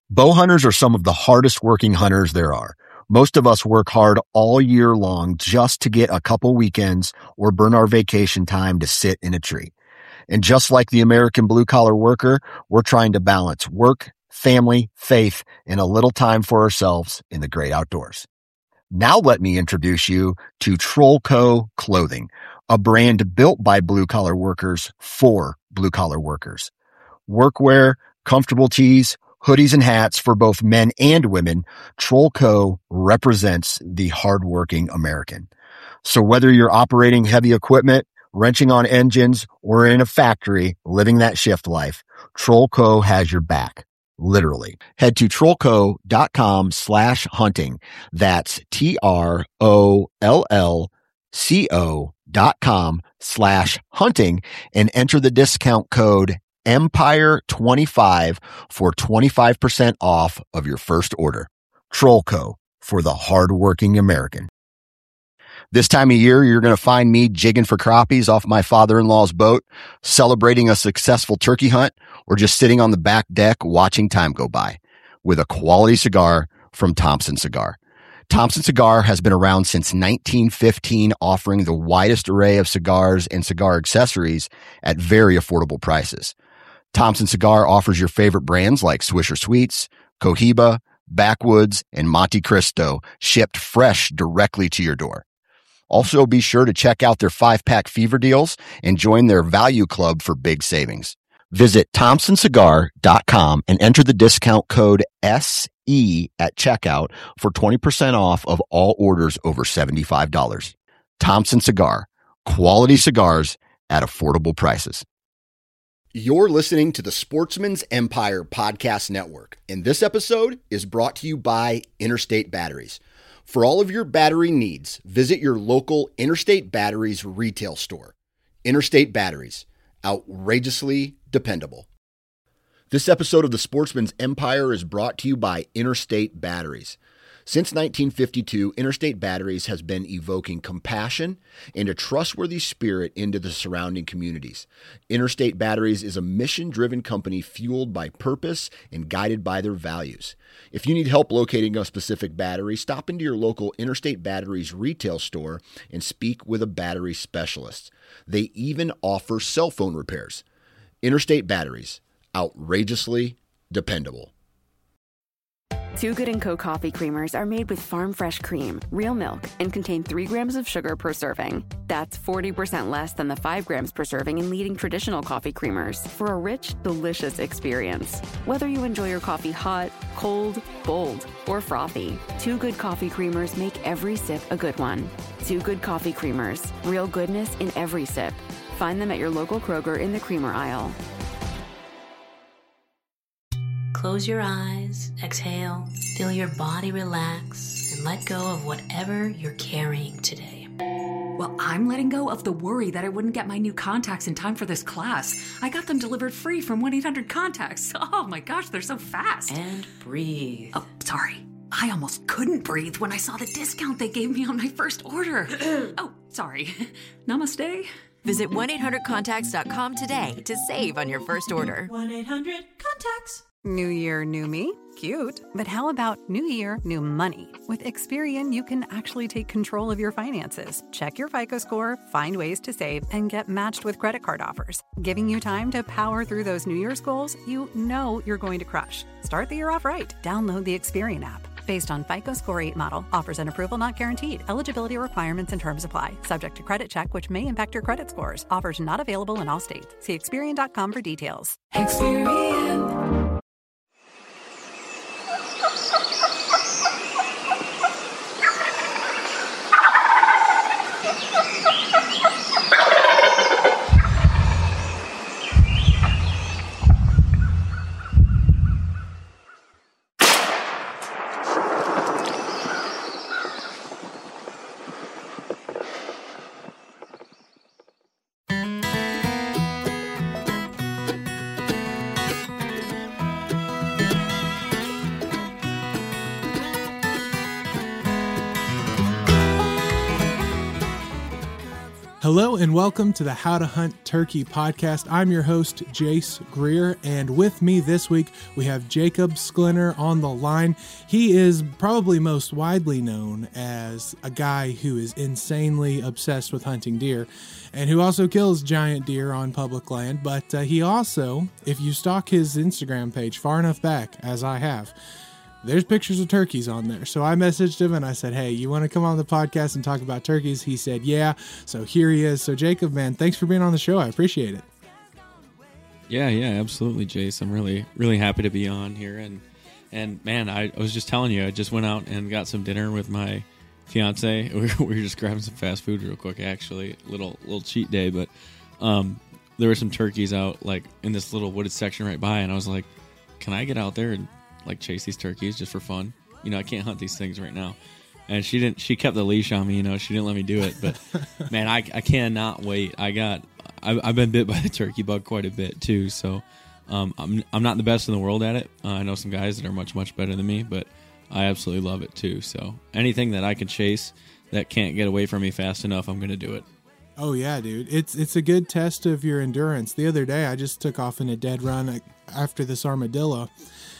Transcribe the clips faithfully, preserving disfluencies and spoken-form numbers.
Bow hunters are some of the hardest working hunters there are. Most of us work hard all year long just to get a couple weekends or burn our vacation time to sit in a tree. And just like the American blue-collar worker, we're trying to balance work, family, faith, and a little time for ourselves in the great outdoors. Now let me introduce you to Trollco Clothing, a brand built by blue-collar workers for blue-collar workers. Workwear, comfortable tees, hoodies and hats for both men and women, Trollco represents the hardworking American. So whether you're operating heavy equipment, wrenching on engines, or in a factory living that shift life, Trollco has your back. Literally. Head to trollco.com slash hunting. That's T-R-O-L-L-C-O dot com slash hunting and enter the discount code Empire twenty-five for twenty-five percent off of your first order. Trollco, for the hardworking American. This time of year, you're going to find me jigging for crappies off my father-in-law's boat, celebrating a successful turkey hunt, or just sitting on the back deck watching time go by with a quality cigar from Thompson Cigar. Thompson Cigar has been around since nineteen fifteen, offering the widest array of cigars and cigar accessories at very affordable prices. Thompson Cigar offers your favorite brands like Swisher Sweets, Cohiba, Backwoods, and Monte Cristo, shipped fresh directly to your door. Also, be sure to check out their five-pack fever deals and join their value club for big savings. Visit thompson cigar dot com and enter the discount code S E at checkout for twenty percent off of all orders over seventy-five dollars. Thompson Cigar, quality cigars at affordable prices. You're listening to the Sportsman's Empire Podcast Network, and this episode is brought to you by Interstate Batteries. For all of your battery needs, visit your local Interstate Batteries retail store. Interstate Batteries, outrageously dependable. This episode of the Sportsman's Empire is brought to you by Interstate Batteries. Since nineteen fifty-two, Interstate Batteries has been evoking compassion and a trustworthy spirit into the surrounding communities. Interstate Batteries is a mission-driven company fueled by purpose and guided by their values. If you need help locating a specific battery, stop into your local Interstate Batteries retail store and speak with a battery specialist. They even offer cell phone repairs. Interstate Batteries, outrageously dependable. Too Good and Co. coffee creamers are made with farm fresh cream, real milk, and contain three grams of sugar per serving. That's forty percent less than the five grams per serving in leading traditional coffee creamers for a rich, delicious experience. Whether you enjoy your coffee hot, cold, bold, or frothy, Too Good coffee creamers make every sip a good one. Too Good coffee creamers, real goodness in every sip. Find them at your local Kroger in the creamer aisle. Close your eyes, exhale, feel your body relax, and let go of whatever you're carrying today. Well, I'm letting go of the worry that I wouldn't get my new contacts in time for this class. I got them delivered free from one eight hundred contacts. Oh my gosh, they're so fast. And breathe. Oh, sorry. I almost couldn't breathe when I saw the discount they gave me on my first order. Oh, sorry. Namaste. Visit one eight hundred contacts dot com today to save on your first order. one eight hundred contacts. New year, new me? Cute. But how about new year, new money? With Experian, you can actually take control of your finances. Check your FICO score, find ways to save, and get matched with credit card offers, giving you time to power through those New Year's goals you know you're going to crush. Start the year off right. Download the Experian app. Based on FICO Score eight model. Offers and approval not guaranteed. Eligibility requirements and terms apply. Subject to credit check, which may impact your credit scores. Offers not available in all states. See Experian dot com for details. Experian. Hello and welcome to the How to Hunt Turkey podcast. I'm your host, Jace Greer, and with me this week we have Jacob Sklinner on the line. He is probably most widely known as a guy who is insanely obsessed with hunting deer and who also kills giant deer on public land, but uh, he also, if you stalk his Instagram page far enough back, as I have, there's pictures of turkeys on there. So I messaged him and I said, hey, you want to come on the podcast and talk about turkeys? He said, yeah. So here he is. So Jacob, man, thanks for being on the show. I appreciate it. Yeah, yeah, absolutely, Jace. I'm really, really happy to be on here. And, and man, I, I was just telling you, I just went out and got some dinner with my fiance. We were, we were just grabbing some fast food real quick, actually. Little, little cheat day. But um, there were some turkeys out like in this little wooded section right by. And I was like, can I get out there and like chase these turkeys just for fun? You know, I can't hunt these things right now. And she didn't, she kept the leash on me, you know, she didn't let me do it. But man, I, I cannot wait. I got, I, I've been bit by the turkey bug quite a bit too. So um, I'm, I'm not the best in the world at it. Uh, I know some guys that are much, much better than me, but I absolutely love it too. So anything that I can chase that can't get away from me fast enough, I'm going to do it. Oh yeah, dude. It's, it's a good test of your endurance. The other day, I just took off in a dead run after this armadillo.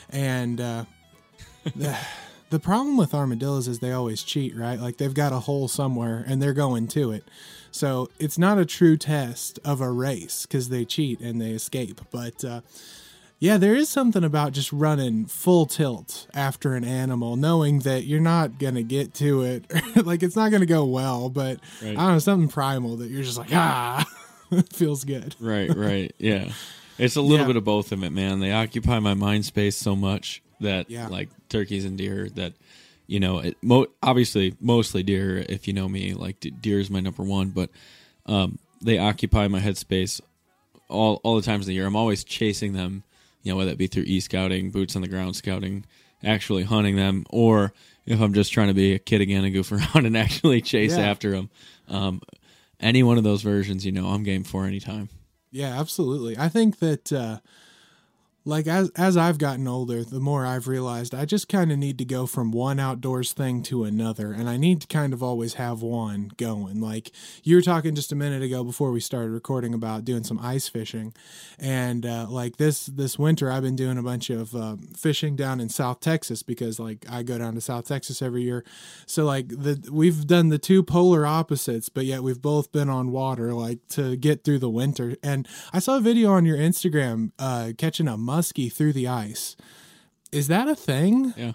And uh, the, the problem with armadillos is they always cheat, right? Like they've got a hole somewhere and they're going to it. So it's not a true test of a race because they cheat and they escape. But uh, yeah, there is something about just running full tilt after an animal, knowing that you're not going to get to it. Like it's not going to go well, but right. I don't know, something primal that you're just like, ah, it feels good. Right, right. Yeah. It's a little yeah. bit of both of it, man. They occupy my mind space so much that, yeah. like turkeys and deer, that, you know, it, mo- obviously mostly deer. If you know me, like d- deer is my number one, but um, they occupy my headspace all all the times of the year. I'm always chasing them, you know, whether it be through e-scouting, boots on the ground scouting, actually hunting them, or if I'm just trying to be a kid again and goof around and actually chase yeah. after them. Um, any one of those versions, you know, I'm game for anytime. Yeah, absolutely. I think that, uh, like, as as I've gotten older, the more I've realized I just kind of need to go from one outdoors thing to another, and I need to kind of always have one going. Like, you were talking just a minute ago before we started recording about doing some ice fishing, and, uh, like, this this winter I've been doing a bunch of uh, fishing down in South Texas because, like, I go down to South Texas every year. So, like, the we've done the two polar opposites, but yet we've both been on water, like, to get through the winter. And I saw a video on your Instagram uh, catching a muskie through the ice. Is that a thing? Yeah.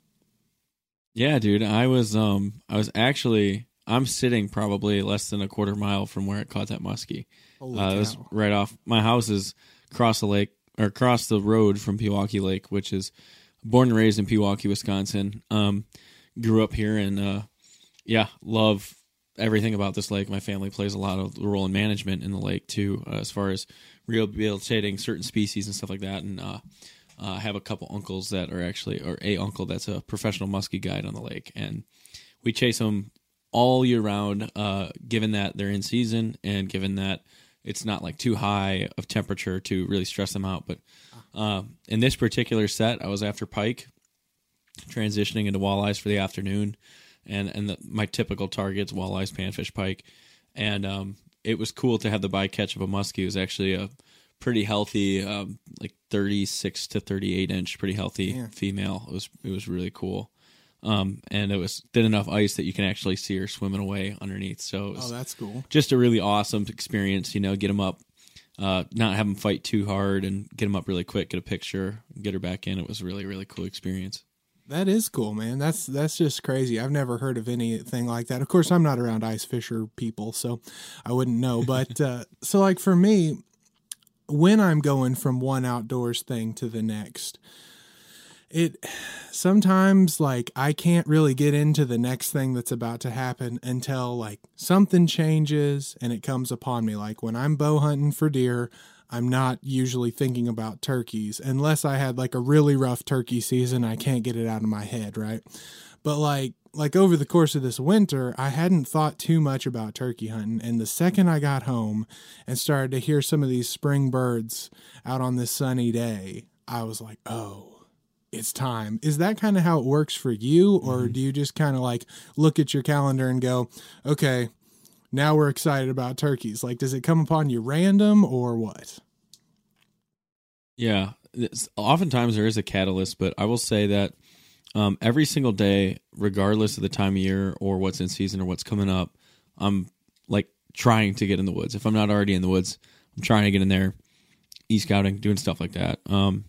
Yeah, dude. I was um I was actually I'm sitting probably less than a quarter mile from where I caught that muskie. Holy uh, cow. It was right off my house is across the lake or across the road from Pewaukee Lake, which is born and raised in Pewaukee, Wisconsin. Um grew up here and uh yeah, love everything about this lake. My family plays a lot of the role in management in the lake too, uh, as far as rehabilitating certain species and stuff like that. And uh, uh, I have a couple uncles that are actually, or a uncle that's a professional muskie guide on the lake, and we chase them all year round. Uh, given that they're in season, and given that it's not like too high of temperature to really stress them out. But uh, in this particular set, I was after pike, transitioning into walleyes for the afternoon. And and the, my typical targets, walleyes, panfish, pike. And um, it was cool to have the bycatch of a muskie. It was actually a pretty healthy, um, like thirty-six to thirty-eight inch, pretty healthy yeah. female. It was it was really cool. Um, and it was thin enough ice that you can actually see her swimming away underneath. So it was oh, that's cool. Just a really awesome experience, you know, get them up, uh, not have them fight too hard and get them up really quick, get a picture, get her back in. It was a really, really cool experience. That is cool, man. That's that's just crazy. I've never heard of anything like that. Of course, I'm not around ice fisher people, so I wouldn't know. But uh, so, like for me, when I'm going from one outdoors thing to the next, it sometimes like I can't really get into the next thing that's about to happen until like something changes and it comes upon me. Like when I'm bow hunting for deer, I'm not usually thinking about turkeys unless I had like a really rough turkey season. I can't get it out of my head, right? But like like over the course of this winter, I hadn't thought too much about turkey hunting. And the second I got home and started to hear some of these spring birds out on this sunny day, I was like, oh, it's time. Is that kind of how it works for you? Or mm-hmm. do you just kind of like look at your calendar and go, okay, now we're excited about turkeys? Like, does it come upon you random or what? Yeah, it's, oftentimes there is a catalyst, but I will say that um, every single day, regardless of the time of year or what's in season or what's coming up, I'm like trying to get in the woods. If I'm not already in the woods, I'm trying to get in there, e-scouting, doing stuff like that. Um,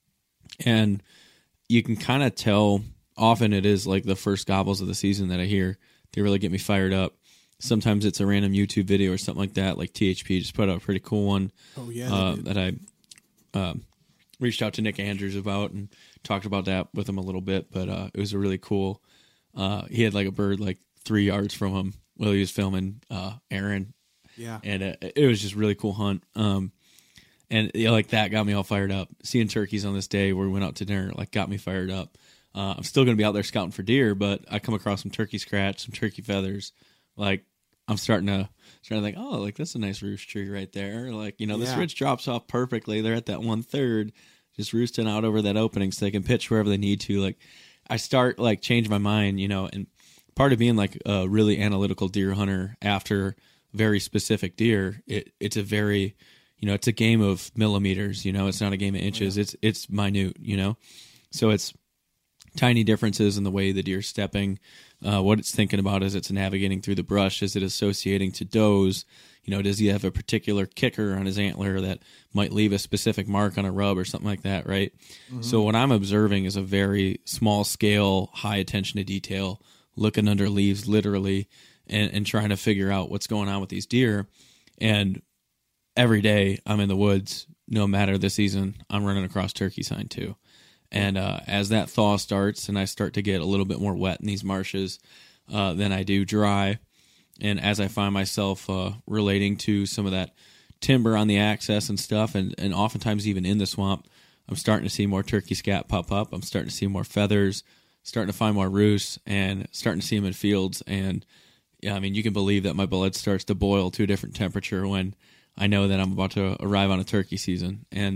and you can kind of tell, often it is like the first gobbles of the season that I hear. They really get me fired up. Sometimes it's a random YouTube video or something like that, like T H P just put out a pretty cool one. Oh, yeah, uh, that I uh, reached out to Nick Andrews about and talked about that with him a little bit, but uh, it was a really cool, uh, he had like a bird like three yards from him while he was filming uh, Aaron. Yeah. And it, it was just a really cool hunt. Um, and yeah, like that got me all fired up. Seeing turkeys on this day where we went out to dinner, like got me fired up. Uh, I'm still going to be out there scouting for deer, but I come across some turkey scratch, some turkey feathers. Like I'm starting to, starting to think, oh, like that's a nice roost tree right there. Like, you know, this Yeah. ridge drops off perfectly. They're at that one third, just roosting out over that opening so they can pitch wherever they need to. Like I start like change my mind, you know, and part of being like a really analytical deer hunter after very specific deer, it, it's a very, you know, it's a game of millimeters, you know, it's not a game of inches. Yeah. It's, it's minute, you know, so it's tiny differences in the way the deer's stepping, uh, what it's thinking about as it's navigating through the brush. Is it associating to does? You know, does he have a particular kicker on his antler that might leave a specific mark on a rub or something like that, right? Mm-hmm. So what I'm observing is a very small scale, high attention to detail, looking under leaves literally, and, and trying to figure out what's going on with these deer. And every day I'm in the woods, no matter the season, I'm running across turkey sign too. And uh, as that thaw starts and I start to get a little bit more wet in these marshes uh, than I do dry, and as I find myself uh, relating to some of that timber on the access and stuff, and, and oftentimes even in the swamp, I'm starting to see more turkey scat pop up. I'm starting to see more feathers, starting to find more roosts, and starting to see them in fields. And yeah, I mean, you can believe that my blood starts to boil to a different temperature when I know that I'm about to arrive on a turkey season. And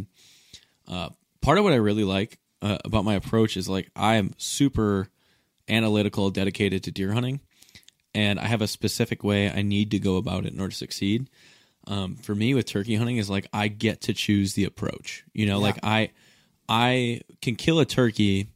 uh, part of what I really like uh, about my approach is like I am super analytical, dedicated to deer hunting. And I have a specific way I need to go about it in order to succeed. Um, for me with turkey hunting is like I get to choose the approach. You know, yeah. like I I can kill a turkey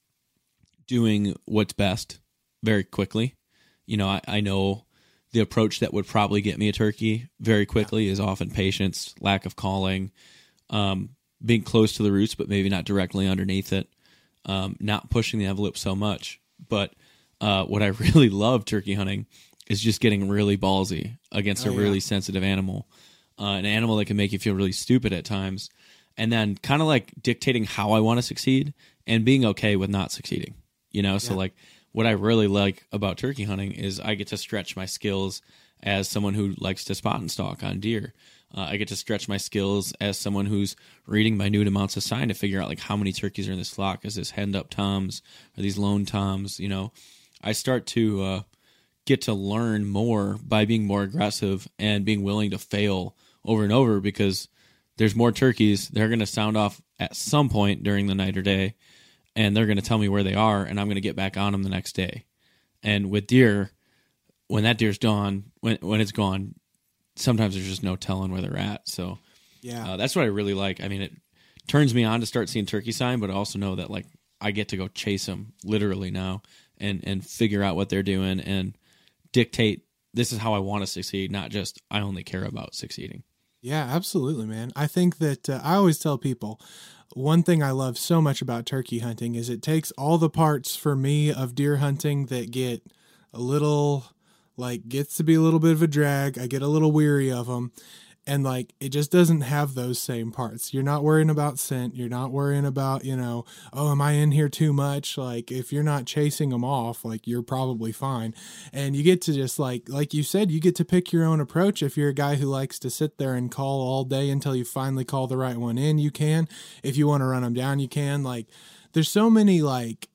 doing what's best very quickly. You know, I, I know the approach that would probably get me a turkey very quickly yeah. is often patience, lack of calling, um, being close to the roots but maybe not directly underneath it, um, not pushing the envelope so much. But Uh, what I really love turkey hunting is just getting really ballsy against oh, a really yeah. sensitive animal, uh, an animal that can make you feel really stupid at times, and then kind of like dictating how I want to succeed and being okay with not succeeding, you know? So yeah. like what I really like about turkey hunting is I get to stretch my skills as someone who likes to spot and stalk on deer. Uh, I get to stretch my skills as someone who's reading minute amounts of sign to figure out like how many turkeys are in this flock. Is this henned up toms? Are these lone toms? You know, I start to uh, get to learn more by being more aggressive and being willing to fail over and over because there's more turkeys. They're going to sound off at some point during the night or day, and they're going to tell me where they are, and I'm going to get back on them the next day. And with deer, when that deer's gone, when when it's gone, sometimes there's just no telling where they're at. So yeah, uh, that's what I really like. I mean, it turns me on to start seeing turkey sign, but I also know that like I get to go chase them literally now. And, and figure out what they're doing and dictate this is how I want to succeed, not just I only care about succeeding. Yeah, absolutely, man. I think that uh, I always tell people one thing I love so much about turkey hunting is it takes all the parts for me of deer hunting that get a little, like, gets to be a little bit of a drag. I get a little weary of them. And like, it just doesn't have those same parts. You're not worrying about scent. You're not worrying about, you know, oh, am I in here too much? Like if you're not chasing them off, like you're probably fine. And you get to just like, like you said, you get to pick your own approach. If you're a guy who likes to sit there and call all day until you finally call the right one in, you can. If you want to run them down, you can. Like there's so many like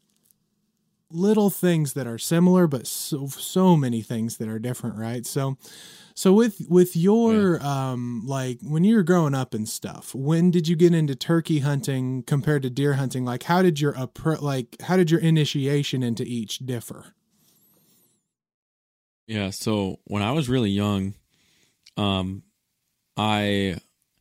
little things that are similar, but so, so many things that are different. Right. So, So with with your yeah. um like when you were growing up and stuff, when did you get into turkey hunting compared to deer hunting? Like how did your appro- like how did your initiation into each differ? Yeah. So when I was really young, um, I,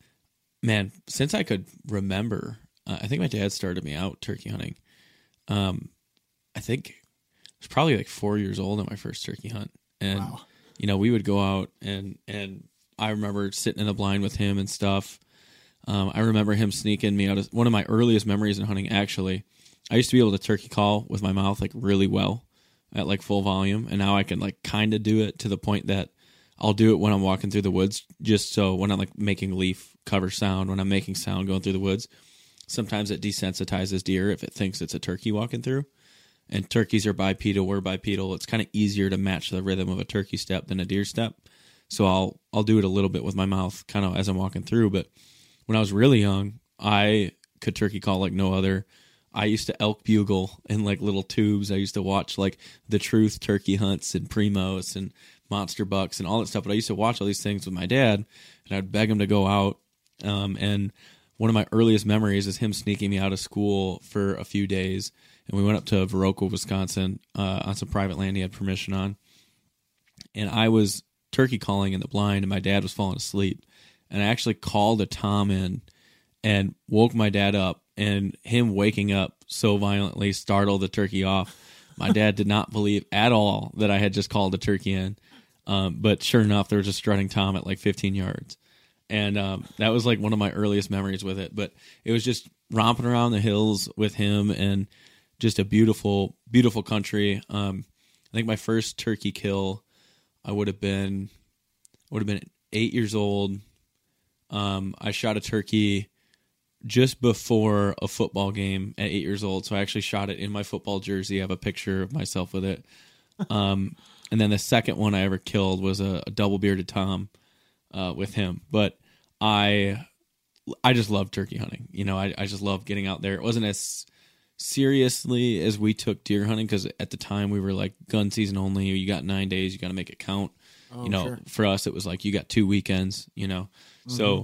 man, since I could remember, uh, I think my dad started me out turkey hunting. Um, I think I was probably like four years old on my first turkey hunt. And, Wow. you know, we would go out and, and I remember sitting in a blind with him and stuff. Um, I remember him sneaking me out. Of, one of my earliest memories in hunting, actually, I used to be able to turkey call with my mouth like really well at like full volume. And now I can like kind of do it to the point that I'll do it when I'm walking through the woods, just so when I'm like making leaf cover sound, when I'm making sound going through the woods, sometimes it desensitizes deer if it thinks it's a turkey walking through. And turkeys are bipedal, we're bipedal. It's kind of easier to match the rhythm of a turkey step than a deer step. So I'll I'll do it a little bit with my mouth kind of as I'm walking through. But when I was really young, I could turkey call like no other. I used to elk bugle in like little tubes. I used to watch like the Truth turkey hunts and Primos and Monster Bucks and all that stuff. But I used to watch all these things with my dad, and I'd beg him to go out. Um, and one of my earliest memories is him sneaking me out of school for a few days. And we went up to Viroqua, Wisconsin, uh, on some private land he had permission on. And I was turkey calling in the blind, and my dad was falling asleep. And I actually called a tom in and woke my dad up. And him waking up so violently startled the turkey off. My dad did not believe at all that I had just called a turkey in. Um, but sure enough, there was a strutting tom at like fifteen yards. And um, that was like one of my earliest memories with it. But it was just romping around the hills with him, and just a beautiful, beautiful country. Um, I think my first turkey kill, I would have been, would have been eight years old. Um, I shot a turkey just before a football game at eight years old. So I actually shot it in my football jersey. I have a picture of myself with it. Um, and then the second one I ever killed was a, a double bearded tom uh, with him. But I, I just love turkey hunting. You know, I, I just love getting out there. It wasn't as seriously as we took deer hunting, because at the time we were like gun season only. You got nine days, you got to make it count. Oh, you know, sure. For us, it was like you got two weekends, you know. Mm-hmm. So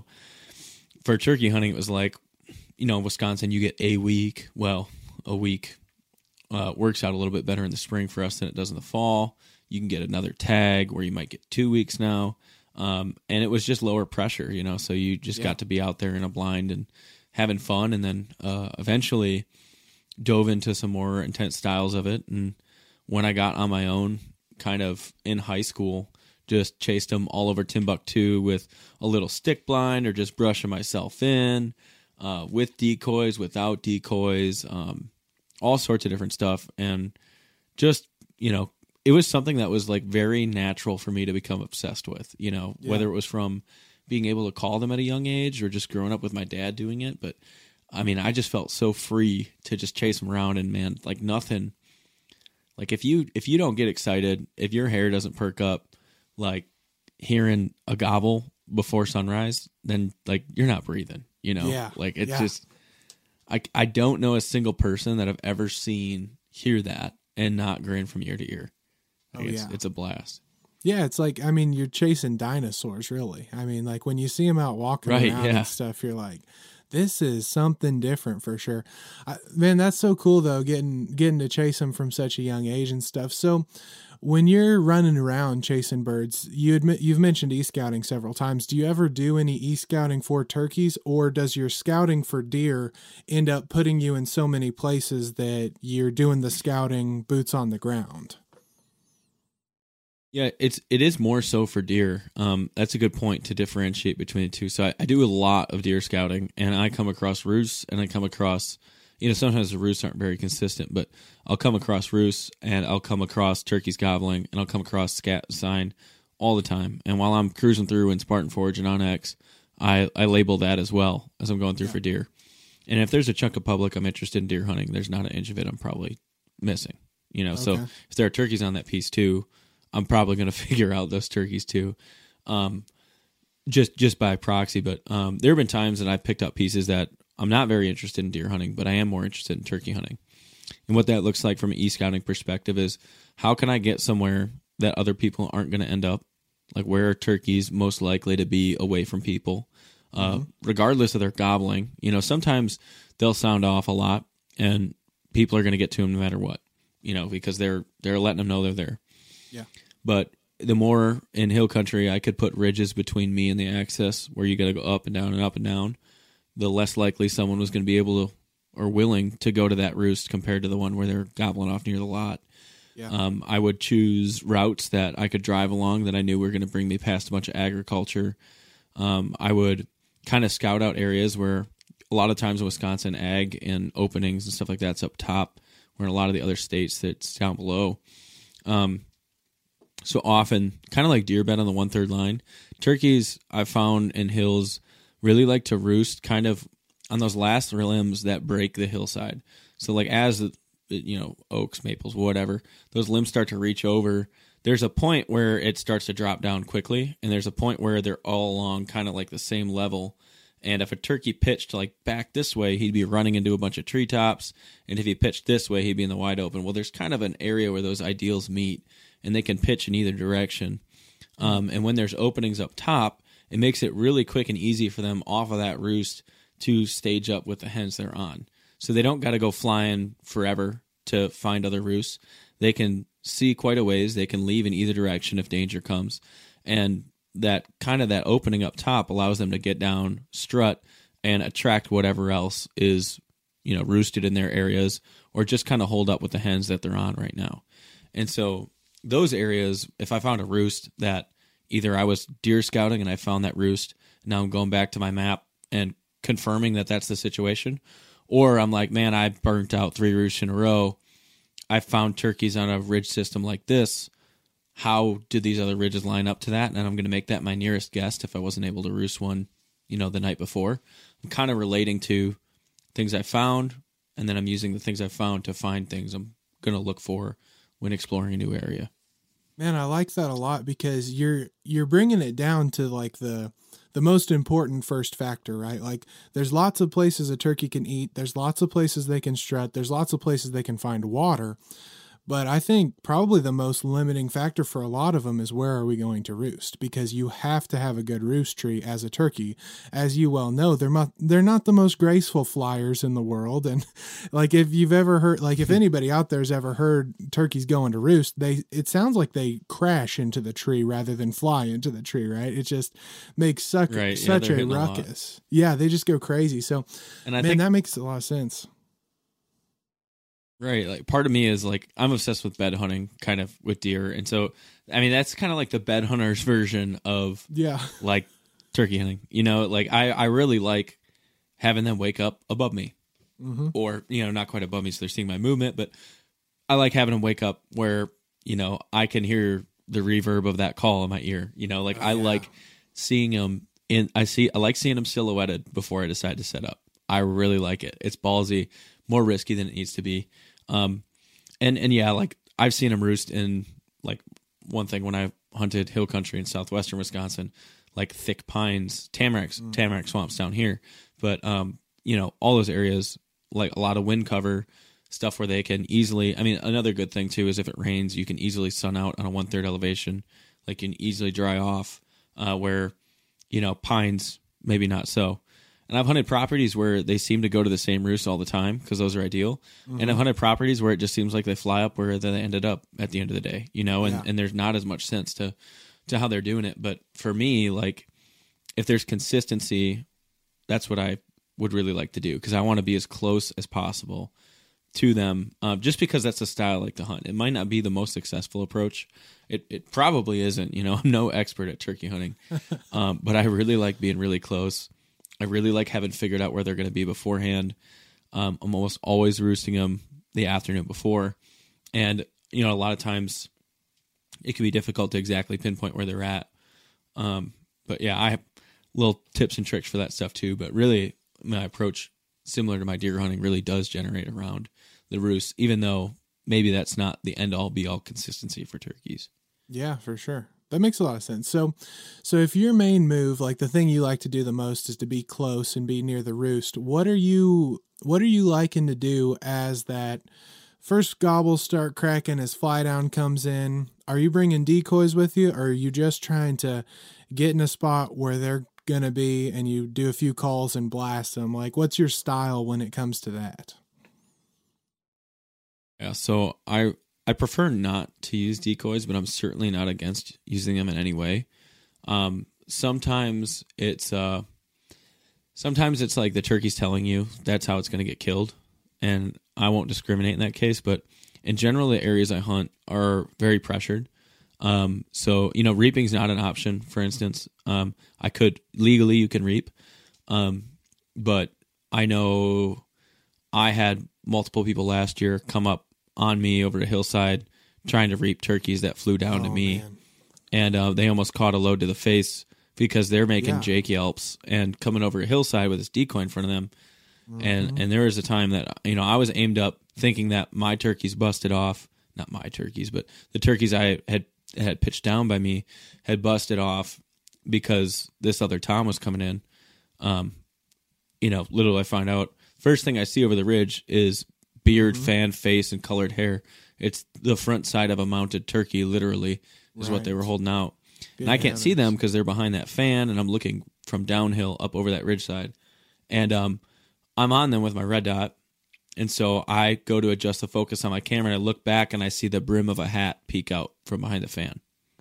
for turkey hunting, it was like, you know, in Wisconsin, you get a week. Well, a week uh, works out a little bit better in the spring for us than it does in the fall. You can get another tag where you might get two weeks now. Um, and it was just lower pressure, you know, so you just yeah. got to be out there in a blind and having fun. And then uh, eventually dove into some more intense styles of it. And when I got on my own, kind of in high school, just chased them all over Timbuktu with a little stick blind or just brushing myself in. Uh, with decoys, without decoys, um, all sorts of different stuff. And just, you know, it was something that was like very natural for me to become obsessed with, you know, yeah. whether it was from being able to call them at a young age or just growing up with my dad doing it. But I mean, I just felt so free to just chase them around, and man, like nothing, like if you, if you don't get excited, if your hair doesn't perk up, like hearing a gobble before sunrise, then like you're not breathing. You know, yeah. like it's yeah. just, I, I don't know a single person that I've ever seen hear that and not grin from ear to ear. Like oh, it's, yeah. it's a blast. Yeah, it's like, I mean, you're chasing dinosaurs, really. I mean, like when you see them out walking right, around yeah. and stuff, you're like, this is something different for sure. I, man, that's so cool, though, getting getting to chase them from such a young age and stuff. So when you're running around chasing birds, you admit, you've mentioned e-scouting several times. Do you ever do any e-scouting for turkeys, or does your scouting for deer end up putting you in so many places that you're doing the scouting boots on the ground? Yeah, it's it is more so for deer. Um, that's a good point to differentiate between the two. So I, I do a lot of deer scouting, and I come across roosts, and I come across, you know, sometimes the roosts aren't very consistent, but I'll come across roosts, and I'll come across turkeys gobbling, and I'll come across scat sign all the time. And while I'm cruising through in Spartan Forge and onX, I, I label that as well as I'm going through yeah. for deer. And if there's a chunk of public I'm interested in deer hunting, there's not an inch of it I'm probably missing. You know, okay. So if there are turkeys on that piece too, I'm probably going to figure out those turkeys too, um, just just by proxy. But um, there have been times that I've picked up pieces that I'm not very interested in deer hunting, but I am more interested in turkey hunting. And what that looks like from an e-scouting perspective is, how can I get somewhere that other people aren't going to end up? Like, where are turkeys most likely to be away from people, uh, mm-hmm. regardless of their gobbling? You know, sometimes they'll sound off a lot, and people are going to get to them no matter what, you know, because they're they're letting them know they're there. Yeah. But the more in hill country I could put ridges between me and the access where you got to go up and down and up and down, the less likely someone was going to be able to or willing to go to that roost compared to the one where they're gobbling off near the lot. Yeah. Um, I would choose routes that I could drive along that I knew were going to bring me past a bunch of agriculture. Um, I would kind of scout out areas where a lot of times in Wisconsin, ag and openings and stuff like that's up top, where in a lot of the other states that's down below. Um, so often, kind of like deer bed on the one-third line, turkeys I've found in hills really like to roost kind of on those last limbs that break the hillside. So like as the, you know, oaks, maples, whatever, those limbs start to reach over, there's a point where it starts to drop down quickly, and there's a point where they're all along kind of like the same level. And if a turkey pitched like back this way, he'd be running into a bunch of treetops. And if he pitched this way, he'd be in the wide open. Well, there's kind of an area where those ideals meet, and they can pitch in either direction. Um, and when there's openings up top, it makes it really quick and easy for them off of that roost to stage up with the hens they're on. So they don't got to go flying forever to find other roosts. They can see quite a ways. They can leave in either direction if danger comes. And that kind of that opening up top allows them to get down, strut, and attract whatever else is, you know, roosted in their areas, or just kind of hold up with the hens that they're on right now. And so those areas, if I found a roost that either I was deer scouting and I found that roost, now I'm going back to my map and confirming that that's the situation, or I'm like, man, I burnt out three roosts in a row. I found turkeys on a ridge system like this. How did these other ridges line up to that? And I'm going to make that my nearest guess if I wasn't able to roost one, you know, the night before. I'm kind of relating to things I found, and then I'm using the things I found to find things I'm going to look for when exploring a new area. Man, I like that a lot because you're you're bringing it down to like the the most important first factor, right? Like there's lots of places a turkey can eat. There's lots of places they can strut. There's lots of places they can find water. But I think probably the most limiting factor for a lot of them is where are we going to roost? Because you have to have a good roost tree as a turkey. As you well know, they're not, they're not the most graceful flyers in the world. And like if you've ever heard, like if anybody out there has ever heard turkeys going to roost, they it sounds like they crash into the tree rather than fly into the tree, right? It just makes such, right. such yeah, a ruckus. A yeah, they just go crazy. So, and I man, think that makes a lot of sense. Right. Like part of me is like, I'm obsessed with bed hunting kind of with deer. And so, I mean, that's kind of like the bed hunter's version of yeah, like turkey hunting, you know, like I, I really like having them wake up above me mm-hmm. or, you know, not quite above me. So they're seeing my movement, but I like having them wake up where, you know, I can hear the reverb of that call in my ear, you know, like oh, I yeah. like seeing them in, I see, I like seeing them silhouetted before I decide to set up. I really like it. It's ballsy, more risky than it needs to be. Um, and, and yeah, like I've seen them roost in like one thing when I hunted hill country in southwestern Wisconsin, like thick pines, tamarack, mm. tamarack swamps down here. But, um, you know, all those areas, like a lot of wind cover stuff where they can easily, I mean, another good thing too, is if it rains, you can easily sun out on a one third elevation, like you can easily dry off, uh, where, you know, pines, maybe not so. And I've hunted properties where they seem to go to the same roost all the time because those are ideal. Mm-hmm. And I've hunted properties where it just seems like they fly up where they ended up at the end of the day, you know, and, yeah. and there's not as much sense to, to how they're doing it. But for me, like if there's consistency, that's what I would really like to do because I want to be as close as possible to them uh, just because that's the style I like to hunt. It might not be the most successful approach. It it probably isn't, you know, I'm no expert at turkey hunting, um, but I really like being really close. I really like having figured out where they're going to be beforehand. Um, I'm almost always roosting them the afternoon before. And, you know, a lot of times it can be difficult to exactly pinpoint where they're at. Um, but yeah, I have little tips and tricks for that stuff too. But really, my approach, similar to my deer hunting, really does generate around the roost, even though maybe that's not the end-all, be-all consistency for turkeys. Yeah, for sure. That makes a lot of sense. So, so if your main move, like the thing you like to do the most is to be close and be near the roost, what are you, what are you liking to do as that first gobbles start cracking, as fly down comes in? Are you bringing decoys with you, or are you just trying to get in a spot where they're going to be and you do a few calls and blast them? Like, what's your style when it comes to that? Yeah. So I, I prefer not to use decoys, but I'm certainly not against using them in any way. Um, sometimes it's uh, sometimes it's like the turkey's telling you that's how it's going to get killed, and I won't discriminate in that case. But in general, the areas I hunt are very pressured. Um, so you know, reaping's not an option. For instance, um, I could legally you can reap, um, but I know I had multiple people last year come up on me over the hillside trying to reap turkeys that flew down oh, to me. Man. And uh, they almost caught a load to the face because they're making Yeah. Jake Yelps and coming over a hillside with this decoy in front of them. Mm-hmm. And and there was a time that, you know, I was aimed up thinking that my turkeys busted off. Not my turkeys, but the turkeys I had had pitched down by me had busted off because this other Tom was coming in. Um, you know, little I find out, first thing I see over the ridge is beard, mm-hmm. fan, face, and colored hair. It's the front side of a mounted turkey, literally, is right. what they were holding out. Good and I can't heavens. see them because they're behind that fan, and I'm looking from downhill up over that ridge side. And um, I'm on them with my red dot, and so I go to adjust the focus on my camera, and I look back, and I see the brim of a hat peek out from behind the fan.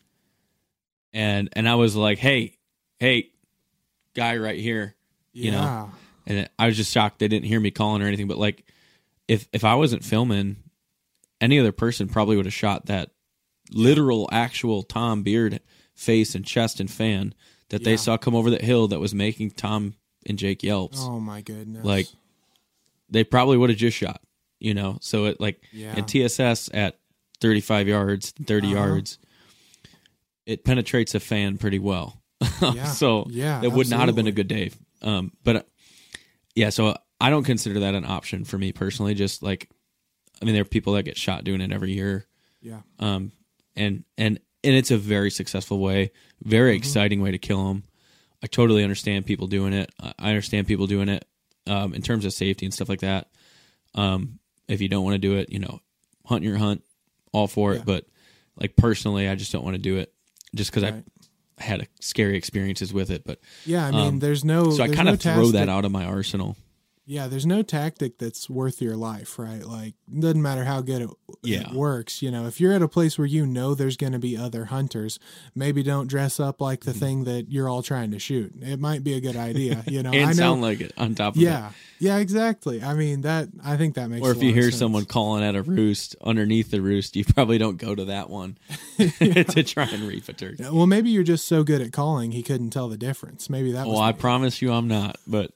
And and I was like, hey, hey, guy right here, you yeah. know? And I was just shocked they didn't hear me calling or anything, but like, If if I wasn't filming, any other person probably would have shot that literal, actual Tom beard, face, and chest and fan that yeah. they saw come over that hill that was making Tom and Jake Yelps. Oh my goodness! Like they probably would have just shot, you know. So it like yeah. in T S S at thirty-five yards, thirty uh-huh. yards, it penetrates a fan pretty well. Yeah. so yeah, that would absolutely. not have been a good day. Um, but uh, yeah, so. I don't consider that an option for me personally. Just like, I mean, there are people that get shot doing it every year. Yeah. Um, and and and it's a very successful way, very mm-hmm. exciting way to kill them. I totally understand people doing it. I understand people doing it um, in terms of safety and stuff like that. Um, if you don't want to do it, you know, hunt your hunt, all for it. Yeah. But like personally, I just don't want to do it just because right. I had a scary experiences with it. But yeah, I mean, um, there's no. So I kind of no throw that out of my arsenal. Yeah, there's no tactic that's worth your life, right? Like, it doesn't matter how good it, yeah. it works. You know, if you're at a place where you know there's going to be other hunters, maybe don't dress up like the mm-hmm. thing that you're all trying to shoot. It might be a good idea, you know. and I know, sound like it on top of yeah, it. Yeah, exactly. I mean, that I think that makes Or a if you lot hear of sense. someone calling at a roost underneath the roost, you probably don't go to that one to try and reap a turkey. Yeah, well, maybe you're just so good at calling he couldn't tell the difference. Maybe that was Well, I promise you I'm not, but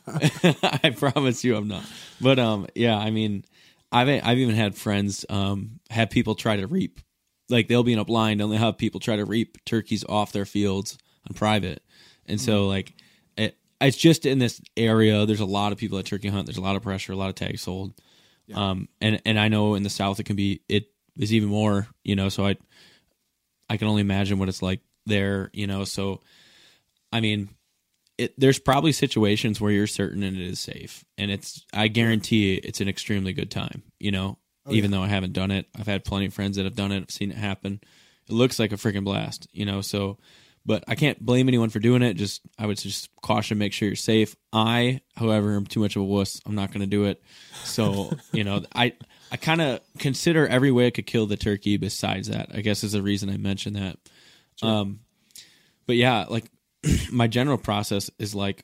I promise you I'm not. But um, yeah, I mean, I've I've even had friends um have people try to reap, like they'll be in a blind and they'll have people try to reap turkeys off their fields on private, and so mm. like it, it's just in this area. There's a lot of people that turkey hunt. There's a lot of pressure, a lot of tags sold, yeah. um, and and I know in the South it can be it is even more, you know. So I I can only imagine what it's like there, you know. So I mean. It, there's probably situations where you're certain and it is safe, and it's I guarantee it's an extremely good time, you know, oh, even yeah. though I haven't done it. I've had plenty of friends that have done it. I've seen it happen. It looks like a freaking blast, you know, so, but I can't blame anyone for doing it. Just, I would just caution, make sure you're safe. I, however, am too much of a wuss. I'm not going to do it. So, you know, I, I kind of consider every way I could kill the turkey besides that, I guess is the reason I mentioned that. Sure. Um, but yeah, like, my general process is like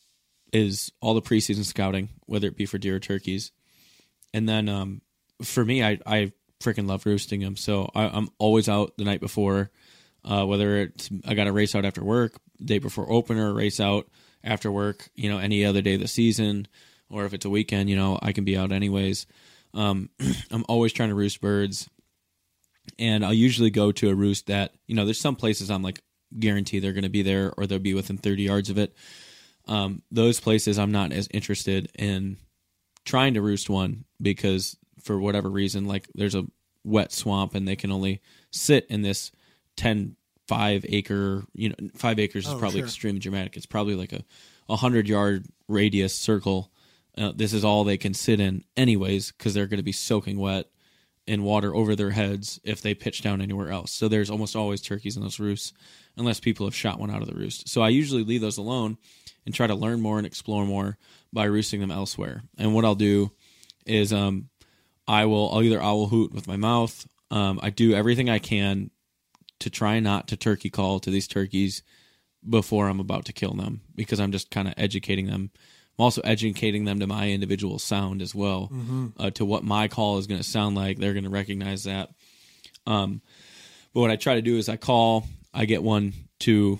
is all the preseason scouting, whether it be for deer or turkeys, and then um, for me, I I freaking love roosting them. So I, I'm always out the night before, uh, whether it's I got a race out after work, day before opener, race out after work, you know, any other day of the season, or if it's a weekend, you know, I can be out anyways. Um, I'm always trying to roost birds, and I'll usually go to a roost that, you know, there's some places I'm like. Guarantee they're going to be there or they'll be within thirty yards of it. Um, those places I'm not as interested in trying to roost one because for whatever reason, like there's a wet swamp and they can only sit in this ten, five acre, you know, five acres is oh, probably sure. extremely dramatic. It's probably like a, a hundred yard radius circle. Uh, this is all they can sit in anyways, because they're going to be soaking wet in water over their heads if they pitch down anywhere else. So there's almost always turkeys in those roosts, unless people have shot one out of the roost. So I usually leave those alone and try to learn more and explore more by roosting them elsewhere. And what I'll do is um, I will I'll either owl hoot with my mouth. Um, I do everything I can to try not to turkey call to these turkeys before I'm about to kill them, because I'm just kind of educating them. I'm also educating them to my individual sound as well, mm-hmm. uh, to what my call is going to sound like. They're going to recognize that. Um, but what I try to do is I call, I get one to,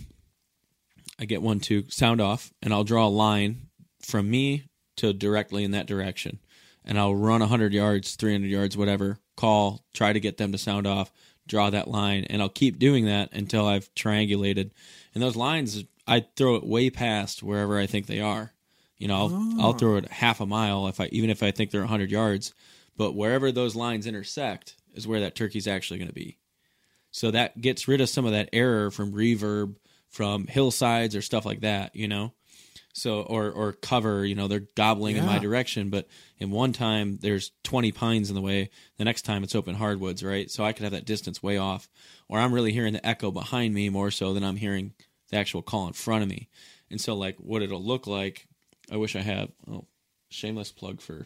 I get one to sound off, and I'll draw a line from me to directly in that direction. And I'll run one hundred yards, three hundred yards, whatever, call, try to get them to sound off, draw that line, and I'll keep doing that until I've triangulated. And those lines, I throw it way past wherever I think they are. You know, I'll, oh. I'll throw it half a mile, if I even if I think they're one hundred yards. But wherever those lines intersect is where that turkey's actually going to be. So that gets rid of some of that error from reverb, from hillsides or stuff like that, you know. So or or cover, you know, they're gobbling yeah. in my direction, but in one time there's twenty pines in the way. The next time it's open hardwoods, right? So I could have that distance way off, or I'm really hearing the echo behind me more so than I'm hearing the actual call in front of me. And so, like, what it'll look like, I wish I had. Oh, shameless plug for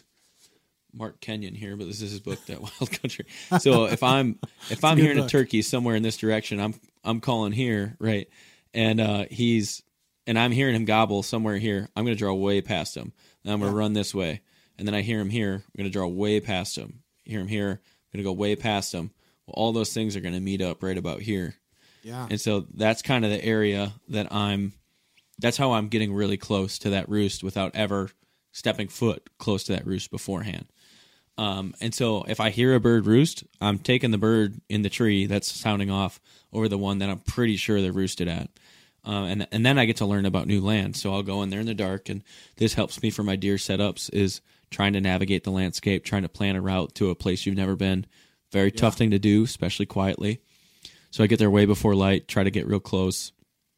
Mark Kenyon here, but this is his book, That Wild Country. So if I'm if I'm hearing book. a turkey somewhere in this direction, I'm I'm calling here, right? And uh, he's and I'm hearing him gobble somewhere here. I'm going to draw way past him. Then I'm going to yeah. run this way, and then I hear him here. I'm going to draw way past him. Hear him here. I'm going to go way past him. Well, all those things are going to meet up right about here. Yeah. And so that's kind of the area that I'm. That's how I'm getting really close to that roost without ever stepping foot close to that roost beforehand. Um, and so if I hear a bird roost, I'm taking the bird in the tree that's sounding off over the one that I'm pretty sure they're roosted at. Uh, and and then I get to learn about new land. So I'll go in there in the dark, and this helps me for my deer setups, is trying to navigate the landscape, trying to plan a route to a place you've never been. Very yeah. tough thing to do, especially quietly. So I get there way before light, try to get real close.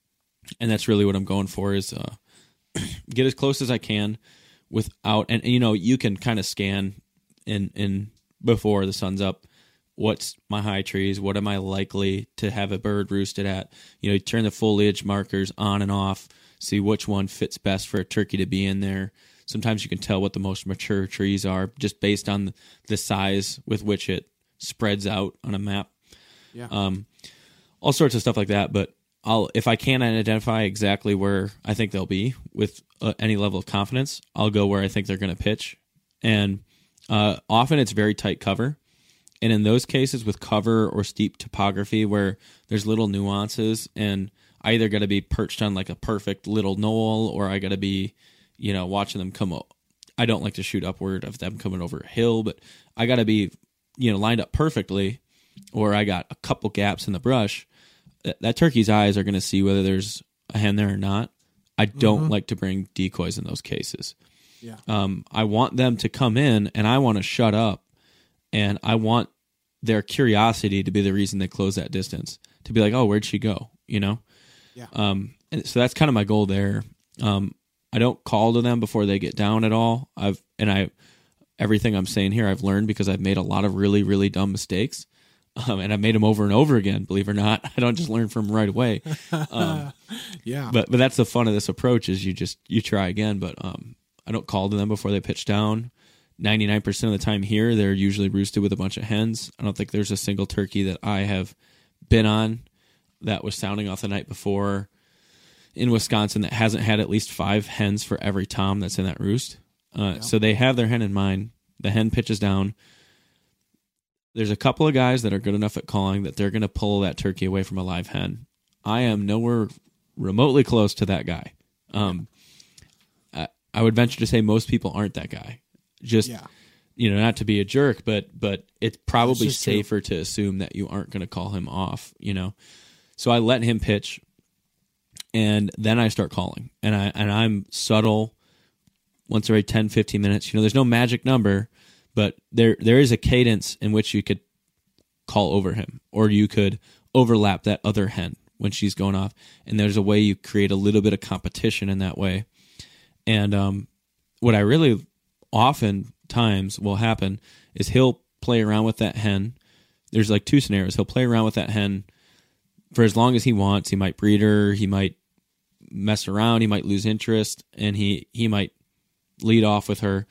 And that's really what I'm going for, is uh, get as close as I can without, and, and you know, you can kind of scan in, in before the sun's up, what's my high trees, what am I likely to have a bird roosted at? You know, you turn the foliage markers on and off, see which one fits best for a turkey to be in there. Sometimes you can tell what the most mature trees are just based on the size with which it spreads out on a map. Yeah. Um, all sorts of stuff like that, but I'll, if I can't identify exactly where I think they'll be with uh, any level of confidence, I'll go where I think they're going to pitch. And uh, often it's very tight cover. And in those cases with cover or steep topography where there's little nuances, and I either got to be perched on like a perfect little knoll, or I got to be, you know, watching them come up. I don't like to shoot upward of them coming over a hill, but I got to be, you know, lined up perfectly, or I got a couple gaps in the brush. That turkey's eyes are going to see whether there's a hen there or not. I don't mm-hmm. like to bring decoys in those cases. Yeah. Um, I want them to come in, and I want to shut up, and I want their curiosity to be the reason they close that distance. To be like, oh, where'd she go? You know? Yeah. Um, and so that's kind of my goal there. Um, I don't call to them before they get down at all. I've and I everything I'm saying here I've learned because I've made a lot of really, really dumb mistakes. Um, and I've made them over and over again, believe it or not. I don't just learn from them right away. Um, yeah. But but that's the fun of this approach, is you just, you try again. But um, I don't call to them before they pitch down. ninety-nine percent of the time here, they're usually roosted with a bunch of hens. I don't think there's a single turkey that I have been on that was sounding off the night before in Wisconsin that hasn't had at least five hens for every tom that's in that roost. Uh, yeah. So they have their hen in mind. The hen pitches down. There's a couple of guys that are good enough at calling that they're going to pull that turkey away from a live hen. I am nowhere remotely close to that guy. Um, I, I would venture to say most people aren't that guy. Just, yeah. you know, not to be a jerk, but but it's probably safer true. to assume that you aren't going to call him off, you know. So I let him pitch, and then I start calling. And, I, and I'm subtle once every ten, fifteen minutes. You know, there's no magic number, but there there is a cadence in which you could call over him, or you could overlap that other hen when she's going off. And there's a way you create a little bit of competition in that way. And um, what I really oftentimes will happen is he'll play around with that hen. There's like two scenarios. He'll play around with that hen for as long as he wants. He might breed her. He might mess around. He might lose interest, and he, he might lead off with her.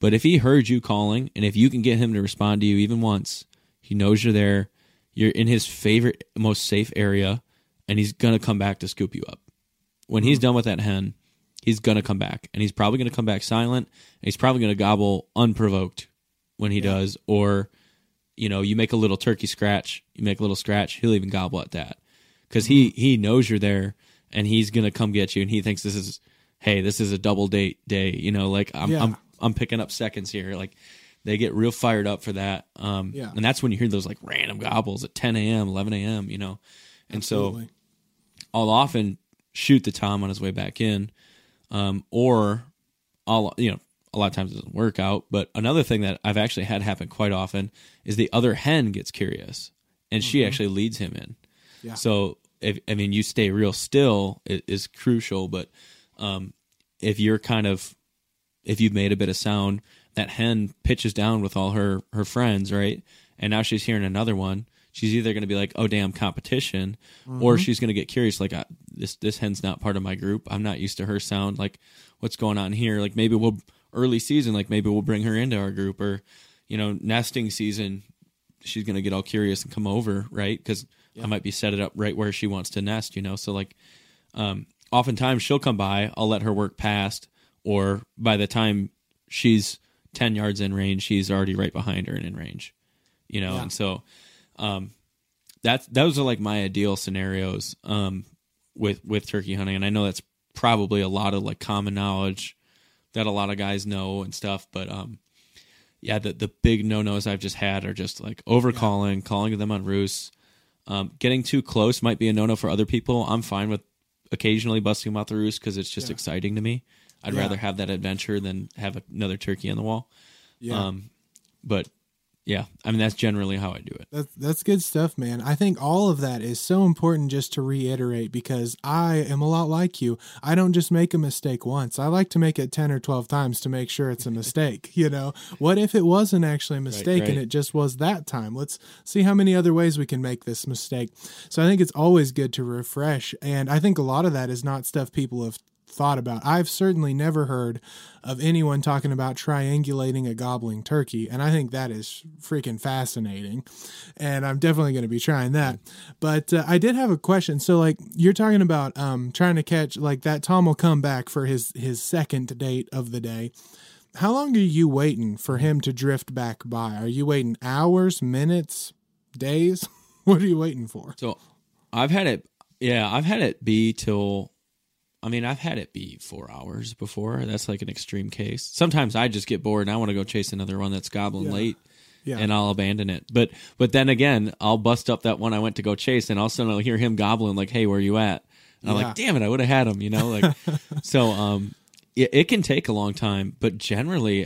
But if he heard you calling, and if you can get him to respond to you even once, he knows you're there, you're in his favorite, most safe area, and he's going to come back to scoop you up. When mm-hmm. he's done with that hen, he's going to come back, and he's probably going to come back silent, and he's probably going to gobble unprovoked when he yeah. does, or, you know, you make a little turkey scratch, you make a little scratch, he'll even gobble at that. Because mm-hmm. he, he knows you're there, and he's going to come get you, and he thinks this is, hey, this is a double date day, you know, like, I'm yeah. I'm, I'm picking up seconds here, like, they get real fired up for that. Um, yeah. And that's when you hear those, like, random gobbles at ten a.m., eleven a.m., you know. And Absolutely. So I'll often shoot the tom on his way back in, um, or I'll, you know, a lot of times it doesn't work out. But another thing that I've actually had happen quite often is the other hen gets curious, and mm-hmm. she actually leads him in. Yeah. So, if, I mean, you stay real still is, is crucial, but um, if you're kind of, if you've made a bit of sound, that hen pitches down with all her, her friends, right? And now she's hearing another one. She's either going to be like, oh, damn, competition, mm-hmm. or she's going to get curious, like, uh, this this hen's not part of my group. I'm not used to her sound. Like, what's going on here? Like, maybe we'll, early season, like, maybe we'll bring her into our group, or, you know, nesting season, she's going to get all curious and come over, right? Because yeah. I might be set it up right where she wants to nest, you know? So, like, um, oftentimes she'll come by, I'll let her work past, or by the time she's ten yards in range, she's already right behind her and in range, you know? Yeah. And so... Um, that's, those are like my ideal scenarios, um, with, with turkey hunting. And I know that's probably a lot of like common knowledge that a lot of guys know and stuff, but, um, yeah, the, the big no-nos I've just had are just like over calling, yeah. calling them on roosts, um, getting too close might be a no-no for other people. I'm fine with occasionally busting them out the roost, cause it's just yeah. exciting to me. I'd yeah. rather have that adventure than have another turkey on the wall. Yeah. Um, but yeah, I mean, that's generally how I do it. That's, that's good stuff, man. I think all of that is so important just to reiterate, because I am a lot like you. I don't just make a mistake once. I like to make it ten or twelve times to make sure it's a mistake. You know, what if it wasn't actually a mistake right, right. and it just was that time? Let's see how many other ways we can make this mistake. So I think it's always good to refresh. And I think a lot of that is not stuff people have thought about. I've certainly never heard of anyone talking about triangulating a gobbling turkey, and I think that is freaking fascinating, and I'm definitely going to be trying that. But uh, I did have a question. So, like, you're talking about um, trying to catch, like, that tom will come back for his his second date of the day. How long are you waiting for him to drift back by? Are you waiting hours, minutes, days? What are you waiting for? So I've had it, yeah, I've had it be till, I mean, I've had it be four hours before. That's like an extreme case. Sometimes I just get bored and I want to go chase another one that's gobbling yeah. late, yeah. and I'll abandon it. But but then again, I'll bust up that one I went to go chase, and all of a sudden I'll hear him gobbling like, "Hey, where you at?" And I'm yeah. like, "Damn it, I would have had him," you know. Like, so um, it, it can take a long time, but generally,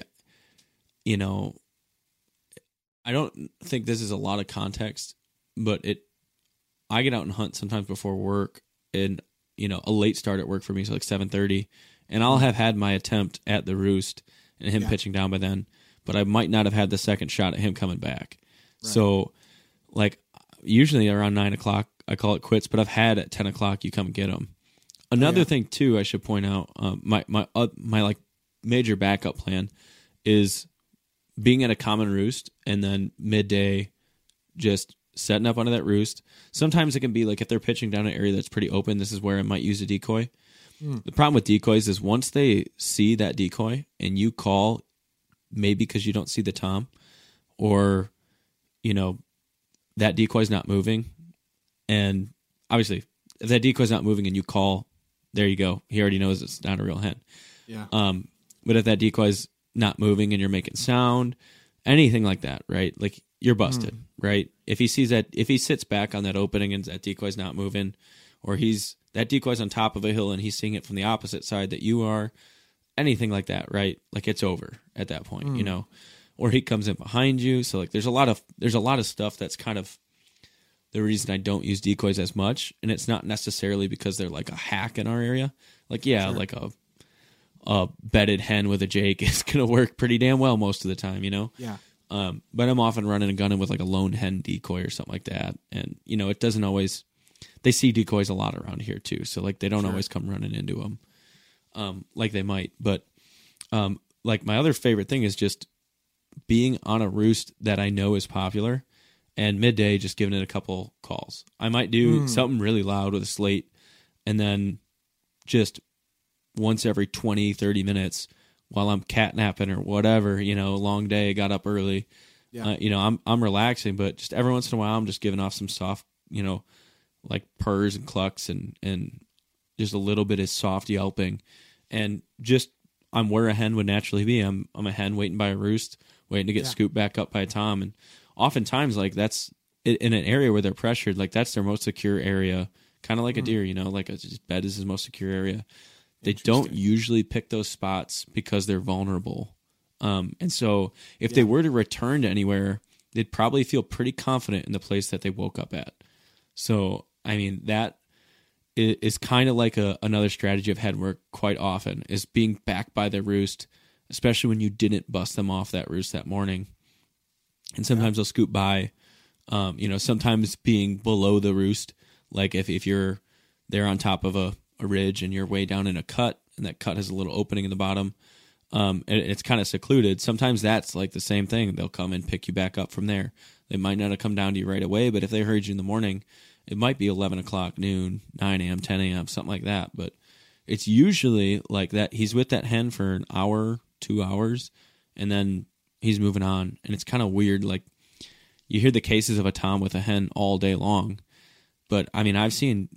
you know, I don't think this is a lot of context, but it. I get out and hunt sometimes before work, and you know, a late start at work for me, so like seven thirty, and I'll have had my attempt at the roost and him yeah. pitching down by then, but I might not have had the second shot at him coming back. Right. So, like, usually around nine o'clock, I call it quits, but I've had at ten o'clock, you come get them. Another oh, yeah. thing, too, I should point out, um, my, my, uh, my, like, major backup plan is being at a common roost, and then midday just setting up under that roost. Sometimes it can be like if they're pitching down an area that's pretty open, this is where I might use a decoy. Mm. The problem with decoys is once they see that decoy and you call, maybe because you don't see the tom, or, you know, that decoy's not moving. And obviously, if that decoy's not moving and you call, there you go. He already knows it's not a real hen. Yeah. Um, but if that decoy's not moving and you're making sound, anything like that, right? Like, you're busted, mm. right? If he sees that, if he sits back on that opening and that decoy's not moving, or he's, that decoy's on top of a hill and he's seeing it from the opposite side that you are, anything like that, right? Like, it's over at that point, mm. you know? Or he comes in behind you. So, like, there's a lot of, there's a lot of stuff that's kind of the reason I don't use decoys as much. And it's not necessarily because they're like a hack in our area. Like, yeah, sure. like a, a bedded hen with a Jake is going to work pretty damn well most of the time, you know? Yeah. Um, but I'm often running and gunning with like a lone hen decoy or something like that. And, you know, it doesn't always, they see decoys a lot around here too. So like they don't sure. always come running into them, um, like they might. But, um, like my other favorite thing is just being on a roost that I know is popular, and midday just giving it a couple calls. I might do mm. something really loud with a slate, and then just once every twenty, thirty minutes while I'm catnapping or whatever, you know, long day, got up early, yeah. uh, you know, I'm I'm relaxing, but just every once in a while I'm just giving off some soft, you know, like purrs and clucks and, and just a little bit of soft yelping. And just, I'm where a hen would naturally be. I'm I'm a hen waiting by a roost, waiting to get yeah. scooped back up by a tom. And oftentimes, like, that's in an area where they're pressured, like that's their most secure area, kind of like mm. a deer, you know, like a bed is his most secure area. They don't usually pick those spots because they're vulnerable. Um, and so if yeah. they were to return to anywhere, they'd probably feel pretty confident in the place that they woke up at. So, I mean, that is kind of like a, another strategy I've had work quite often, is being back by the roost, especially when you didn't bust them off that roost that morning. And sometimes yeah. they'll scoot by, um, you know, sometimes being below the roost, like if, if you're there on top of a, a ridge and you're way down in a cut, and that cut has a little opening in the bottom, um, and it's kind of secluded. Sometimes that's like the same thing. They'll come and pick you back up from there. They might not have come down to you right away, but if they heard you in the morning, it might be eleven o'clock, noon, nine a.m., ten a.m., something like that. But it's usually like that. He's with that hen for an hour, two hours, and then he's moving on. And it's kind of weird. Like, you hear the cases of a tom with a hen all day long. But, I mean, I've seen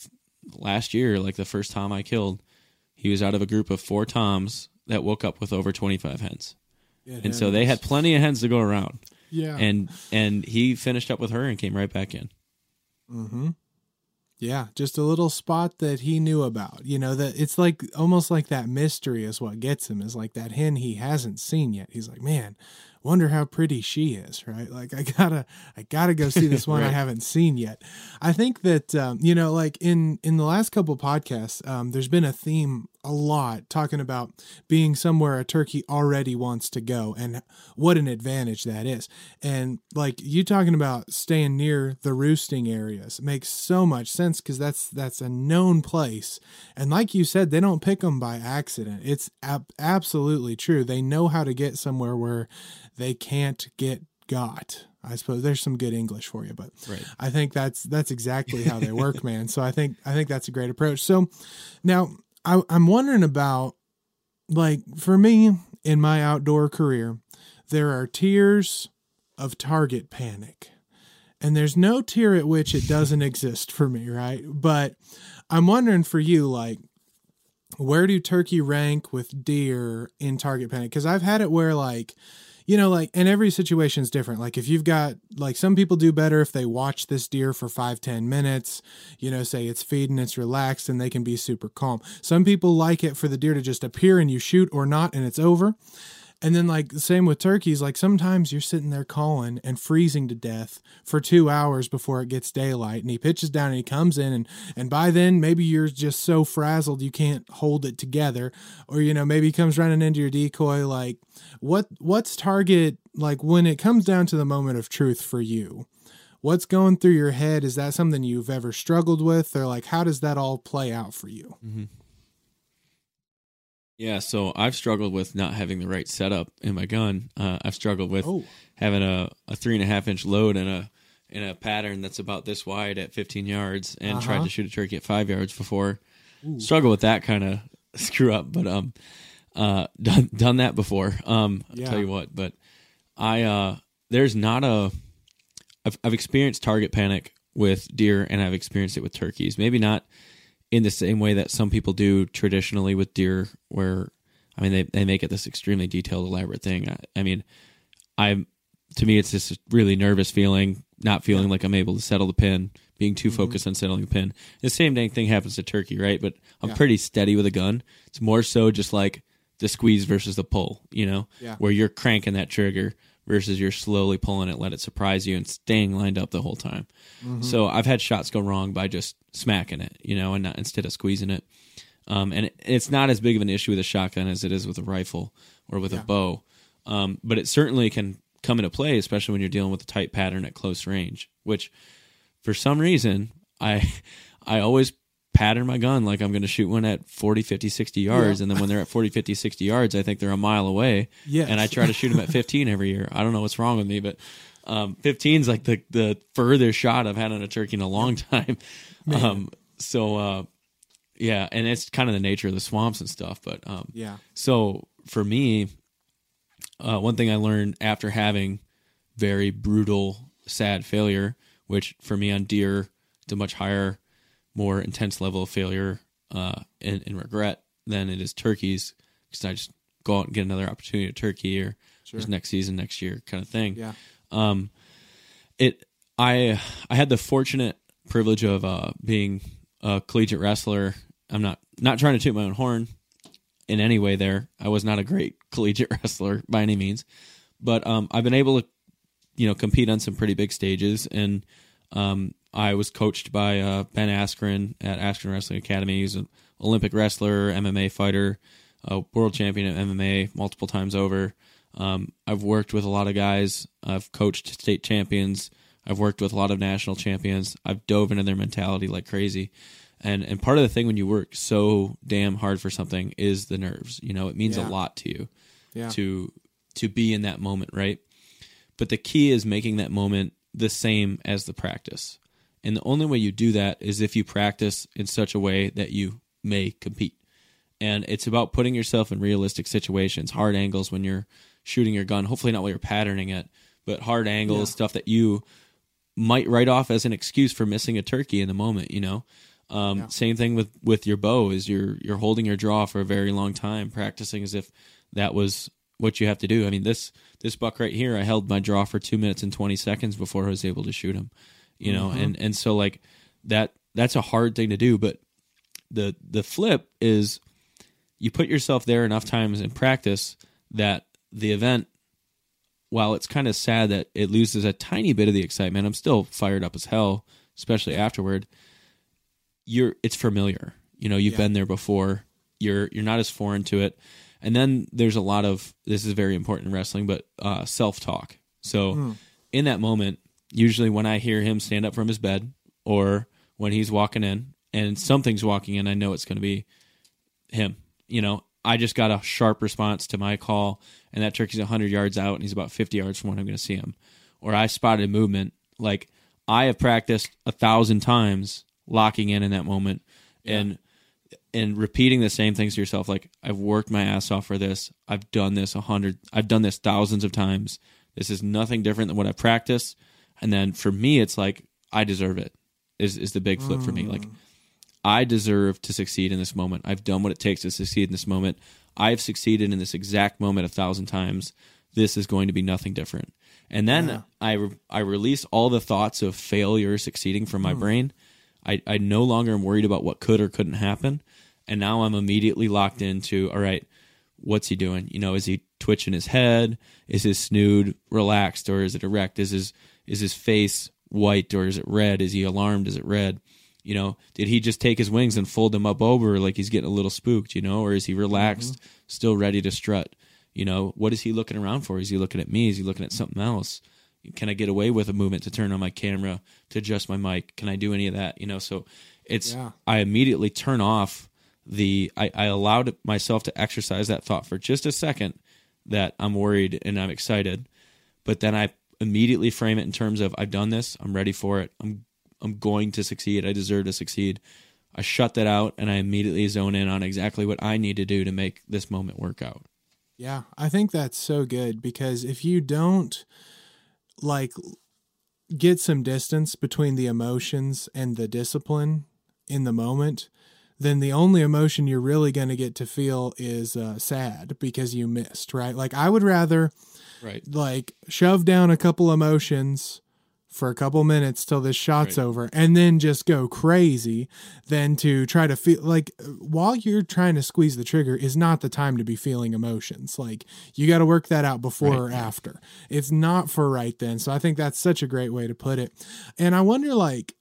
last year, like the first tom I killed, he was out of a group of four toms that woke up with over twenty-five hens. Yeah, and so they had plenty of hens to go around. Yeah. And and he finished up with her and came right back in. Mm-hmm. Yeah, just a little spot that he knew about. You know, that it's like almost like that mystery is what gets him, is like that hen he hasn't seen yet. He's like, man, wonder how pretty she is, right? Like, I gotta, I gotta go see this one right. I haven't seen yet. I think that, um, you know, like in, in the last couple podcasts, um, there's been a theme a lot talking about being somewhere a turkey already wants to go and what an advantage that is. And like you talking about staying near the roosting areas makes so much sense, because that's, that's a known place. And like you said, they don't pick them by accident. It's ab- absolutely true. They know how to get somewhere where they can't get got. I suppose there's some good English for you, but right. I think that's, that's exactly how they work, man. So I think, I think that's a great approach. So now I, I'm wondering about, like, for me in my outdoor career, there are tiers of target panic, and there's no tier at which it doesn't exist for me. Right. But I'm wondering for you, like, where do turkey rank with deer in target panic? 'Cause I've had it where, like, you know, like, and every situation is different. Like, if you've got, like, some people do better if they watch this deer for five, ten minutes, you know, say it's feeding, it's relaxed, and they can be super calm. Some people like it for the deer to just appear and you shoot or not, and it's over. And then, like, the same with turkeys, like, sometimes you're sitting there calling and freezing to death for two hours before it gets daylight, and he pitches down and he comes in, and, and by then maybe you're just so frazzled you can't hold it together, or, you know, maybe he comes running into your decoy. Like, what, what's target, like, when it comes down to the moment of truth for you, what's going through your head? Is that something you've ever struggled with, or, like, how does that all play out for you? Mm-hmm. Yeah, so I've struggled with not having the right setup in my gun. Uh, I've struggled with oh. having a, a three and a half inch load in a in a pattern that's about this wide at fifteen yards, and uh-huh. tried to shoot a turkey at five yards before. Ooh. Struggle with that kind of screw up, but um, uh, done done that before. Um, yeah. I'll tell you what, but I uh, there's not a. I've I've experienced target panic with deer, and I've experienced it with turkeys. Maybe not in the same way that some people do traditionally with deer, where, I mean, they, they make it this extremely detailed, elaborate thing. I, I mean, I'm, to me, it's just a really nervous feeling, not feeling yeah. like I'm able to settle the pin, being too mm-hmm. focused on settling the pin. The same dang thing happens to turkey, right? But I'm yeah. pretty steady with a gun. It's more so just like the squeeze versus the pull, you know, yeah. where you're cranking that trigger versus you're slowly pulling it, let it surprise you, and staying lined up the whole time. Mm-hmm. So I've had shots go wrong by just smacking it, you know, and not, instead of squeezing it. Um, and it, it's not as big of an issue with a shotgun as it is with a rifle or with yeah. a bow. Um, but it certainly can come into play, especially when you're dealing with a tight pattern at close range, which for some reason I I always pattern my gun like I'm going to shoot one at forty, fifty, sixty yards. Yeah. And then when they're at forty, fifty, sixty yards, I think they're a mile away. Yes. And I try to shoot them at fifteen every year. I don't know what's wrong with me, but um, fifteen is like the, the furthest shot I've had on a turkey in a long time. Um, so, uh, yeah, and it's kind of the nature of the swamps and stuff. But um, yeah. So for me, uh, one thing I learned after having very brutal, sad failure, which for me on deer, it's a much higher, more intense level of failure uh, and, and regret than it is turkeys, because I just go out and get another opportunity at turkey or Sure. there's next season, next year kind of thing. Yeah. Um, it, I, I had the fortunate privilege of uh, being a collegiate wrestler. I'm not, not trying to toot my own horn in any way there. I was not a great collegiate wrestler by any means, but um, I've been able to, you know, compete on some pretty big stages. And um, I was coached by uh, Ben Askren at Askren Wrestling Academy. He's an Olympic wrestler, M M A fighter, a world champion at M M A multiple times over. Um, I've worked with a lot of guys. I've coached state champions. I've worked with a lot of national champions. I've dove into their mentality like crazy. And and part of the thing when you work so damn hard for something is the nerves. You know, it means Yeah. a lot to you Yeah. to to be in that moment, right? But the key is making that moment the same as the practice. And the only way you do that is if you practice in such a way that you may compete. And it's about putting yourself in realistic situations, hard angles when you're shooting your gun, hopefully not while you're patterning it, but hard angles, Yeah. stuff that you might write off as an excuse for missing a turkey in the moment, you know? Um, Yeah. Same thing with, with your bow is you're, you're holding your draw for a very long time, practicing as if that was what you have to do. I mean, this, this buck right here, I held my draw for two minutes and twenty seconds before I was able to shoot him, you know? Mhm. And, and so like that, that's a hard thing to do, but the, the flip is you put yourself there enough times in practice that the event, while it's kind of sad that it loses a tiny bit of the excitement, I'm still fired up as hell, especially afterward. You're, it's familiar. You know, you've Yeah. been there before. You're, you're not as foreign to it. And then there's a lot of, this is very important in wrestling, but uh, self-talk. So Mm. in that moment, usually when I hear him stand up from his bed or when he's walking in and something's walking in, I know it's going to be him. You know, I just got a sharp response to my call, and that turkey's one hundred yards out, and he's about fifty yards from when I'm going to see him. Or I spotted movement. Like, I have practiced a thousand times locking in in that moment and and repeating the same things to yourself. Like, I've worked my ass off for this. I've done this a hundred. I've done this thousands of times. This is nothing different than what I practice. And then for me, it's like, I deserve it. Is is the big flip for me. Like, I deserve to succeed in this moment. I've done what it takes to succeed in this moment. I've succeeded in this exact moment a thousand times. This is going to be nothing different. And then Yeah. I re- I release all the thoughts of failure, succeeding from my brain. I, I no longer am worried about what could or couldn't happen. And now I'm immediately locked into, all right, what's he doing? You know, is he twitching his head? Is his snood relaxed or is it erect? Is his is his face white or is it red? Is he alarmed? Is it red? You know, did he just take his wings and fold them up over like he's getting a little spooked, you know, or is he relaxed, mm-hmm. still ready to strut? You know, what is he looking around for? Is he looking at me? Is he looking at something else? Can I get away with a movement to turn on my camera, to adjust my mic? Can I do any of that? You know, so it's, Yeah. I immediately turn off the, I, I allowed myself to exercise that thought for just a second that I'm worried and I'm excited, but then I immediately frame it in terms of, I've done this, I'm ready for it, I'm I'm going to succeed. I deserve to succeed. I shut that out and I immediately zone in on exactly what I need to do to make this moment work out. Yeah, I think that's so good because if you don't like get some distance between the emotions and the discipline in the moment, then the only emotion you're really going to get to feel is uh, sad because you missed, right? Like I would rather right. like shove down a couple emotions for a couple minutes till this shot's right. over and then just go crazy than to try to feel like while you're trying to squeeze the trigger is not the time to be feeling emotions. Like you got to work that out before right. or after. It's not for right then. So I think that's such a great way to put it. And I wonder like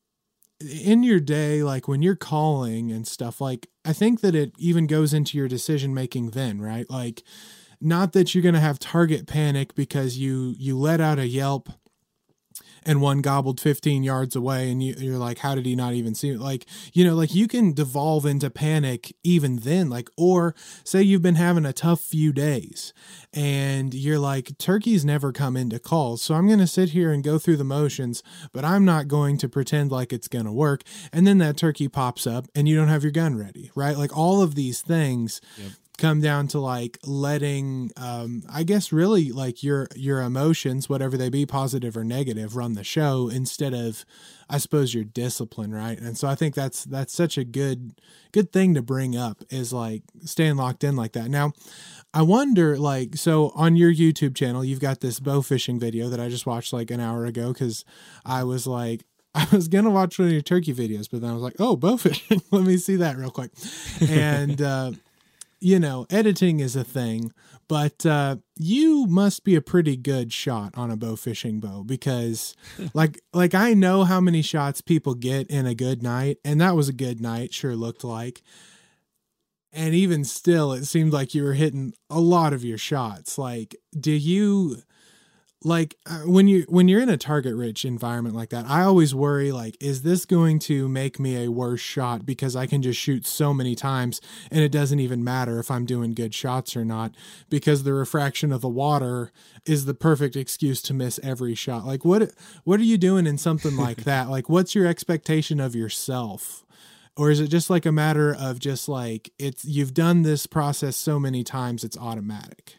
in your day, like when you're calling and stuff, like I think that it even goes into your decision making then, right? Like not that you're going to have target panic because you, you let out a yelp and one gobbled fifteen yards away, and you, you're like, how did he not even see it? Like, you know, like you can devolve into panic even then. Like, or say you've been having a tough few days and you're like, turkeys never come into calls, so I'm going to sit here and go through the motions, but I'm not going to pretend like it's going to work. And then that turkey pops up and you don't have your gun ready, right? Like all of these things yep. come down to like letting, um, I guess really like your, your emotions, whatever they be, positive or negative, run the show instead of, I suppose, your discipline. Right. And so I think that's, that's such a good, good thing to bring up, is like staying locked in like that. Now, I wonder, like, so on your YouTube channel, you've got this bow fishing video that I just watched like an hour ago, because I was like, I was going to watch one of your turkey videos, but then I was like, oh, bow fishing. Let me see that real quick. And, uh, you know, editing is a thing, but uh, you must be a pretty good shot on a bow fishing bow, because like, like I know how many shots people get in a good night, and that was a good night, sure looked like. And even still, it seemed like you were hitting a lot of your shots. Like, do you, like, uh, when you, when you're in a target rich environment like that, I always worry, like, is this going to make me a worse shot because I can just shoot so many times and it doesn't even matter if I'm doing good shots or not, because the refraction of the water is the perfect excuse to miss every shot. Like, what, what are you doing in something like that? Like, what's your expectation of yourself? Or is it just like a matter of just like, it's, you've done this process so many times, it's automatic?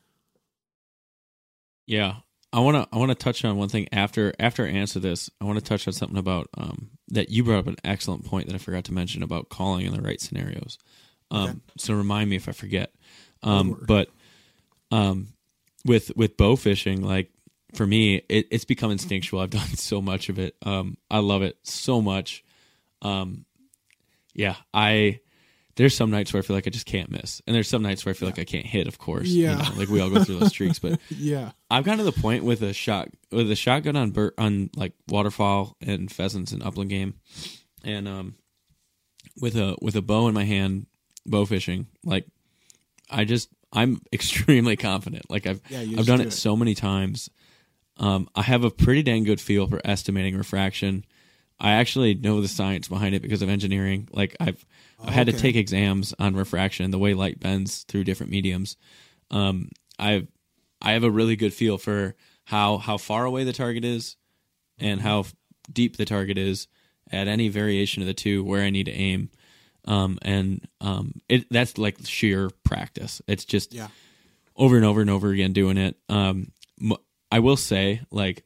Yeah. I want to, I want to touch on one thing after, after I answer this. I want to touch on something about, um, that you brought up, an excellent point that I forgot to mention about calling in the right scenarios. Um, okay. So remind me if I forget. Um, but, um, with, with bow fishing, like for me, it, it's become instinctual. I've done so much of it. Um, I love it so much. Um, Yeah, I there's some nights where I feel like I just can't miss, and there's some nights where I feel yeah. like I can't hit. Of course, yeah, you know, like we all go through those streaks. But yeah, I've gotten to the point with a shot with a shotgun on bird, on like waterfowl and pheasants and upland game, and um, with a with a bow in my hand, bow fishing. Like, I just I'm extremely confident. Like I've yeah, I've done do it, it so many times. Um, I have a pretty dang good feel for estimating refraction. I actually know the science behind it because of engineering. Like I've, I've had okay. to take exams on refraction, the way light bends through different mediums. Um, I've, I have a really good feel for how, how far away the target is and how deep the target is at any variation of the two, where I need to aim. Um, and, um, it, that's like sheer practice. It's just yeah. over and over and over again doing it. Um, I will say, like,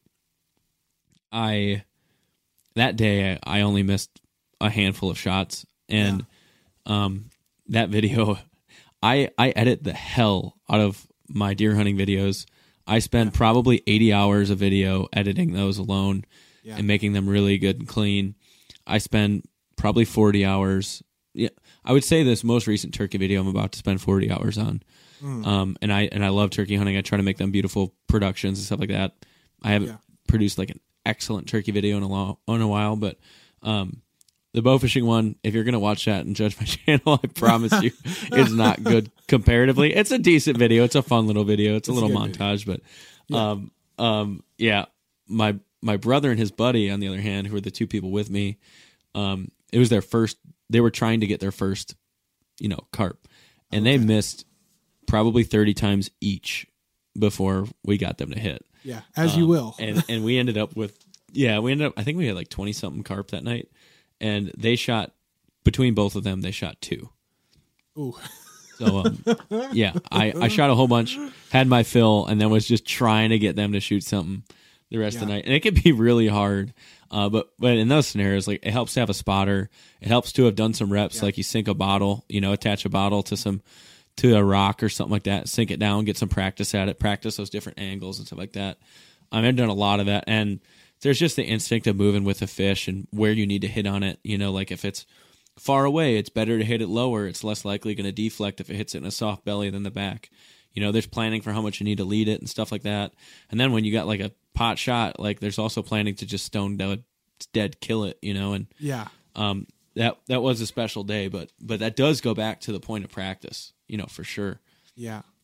I, that day, I only missed a handful of shots, and yeah. um, that video, I I edit the hell out of my deer hunting videos. I spend yeah. probably eighty hours of video editing those alone yeah. and making them really good and clean. I spend probably forty hours. Yeah, I would say this most recent turkey video I'm about to spend forty hours on. Mm. Um, and I and I love turkey hunting. I try to make them beautiful productions and stuff like that. I haven't yeah. produced like an excellent turkey video in a long, in a while, but um, the bow fishing one, if you're gonna watch that and judge my channel, I promise you, it's not good comparatively. It's a decent video. It's a fun little video. It's a it's little a montage, video. but yeah. um, um, yeah, my my brother and his buddy, on the other hand, who were the two people with me, um, it was their first. They were trying to get their first, you know, carp, and okay. they missed probably thirty times each before we got them to hit. Yeah, as um, you will. and and we ended up with, yeah, we ended up, I think we had like twenty-something carp that night, and they shot, between both of them, they shot two. Ooh. So, um, yeah, I, I shot a whole bunch, had my fill, and then was just trying to get them to shoot something the rest yeah. of the night. And it can be really hard, uh, but, but in those scenarios, like, it helps to have a spotter. It helps to have done some reps, yeah. like you sink a bottle, you know, attach a bottle to some, to a rock or something like that, sink it down, get some practice at it, practice those different angles and stuff like that. Um, I've done a lot of that, and there's just the instinct of moving with the fish and where you need to hit on it. You know, like if it's far away, it's better to hit it lower. It's less likely going to deflect if it hits it in a soft belly than the back. You know, there's planning for how much you need to lead it and stuff like that. And then when you got like a pot shot, like there's also planning to just stone dead, dead kill it, you know, and yeah. Um, that, that was a special day, but, but that does go back to the point of practice, you know, for sure. Yeah.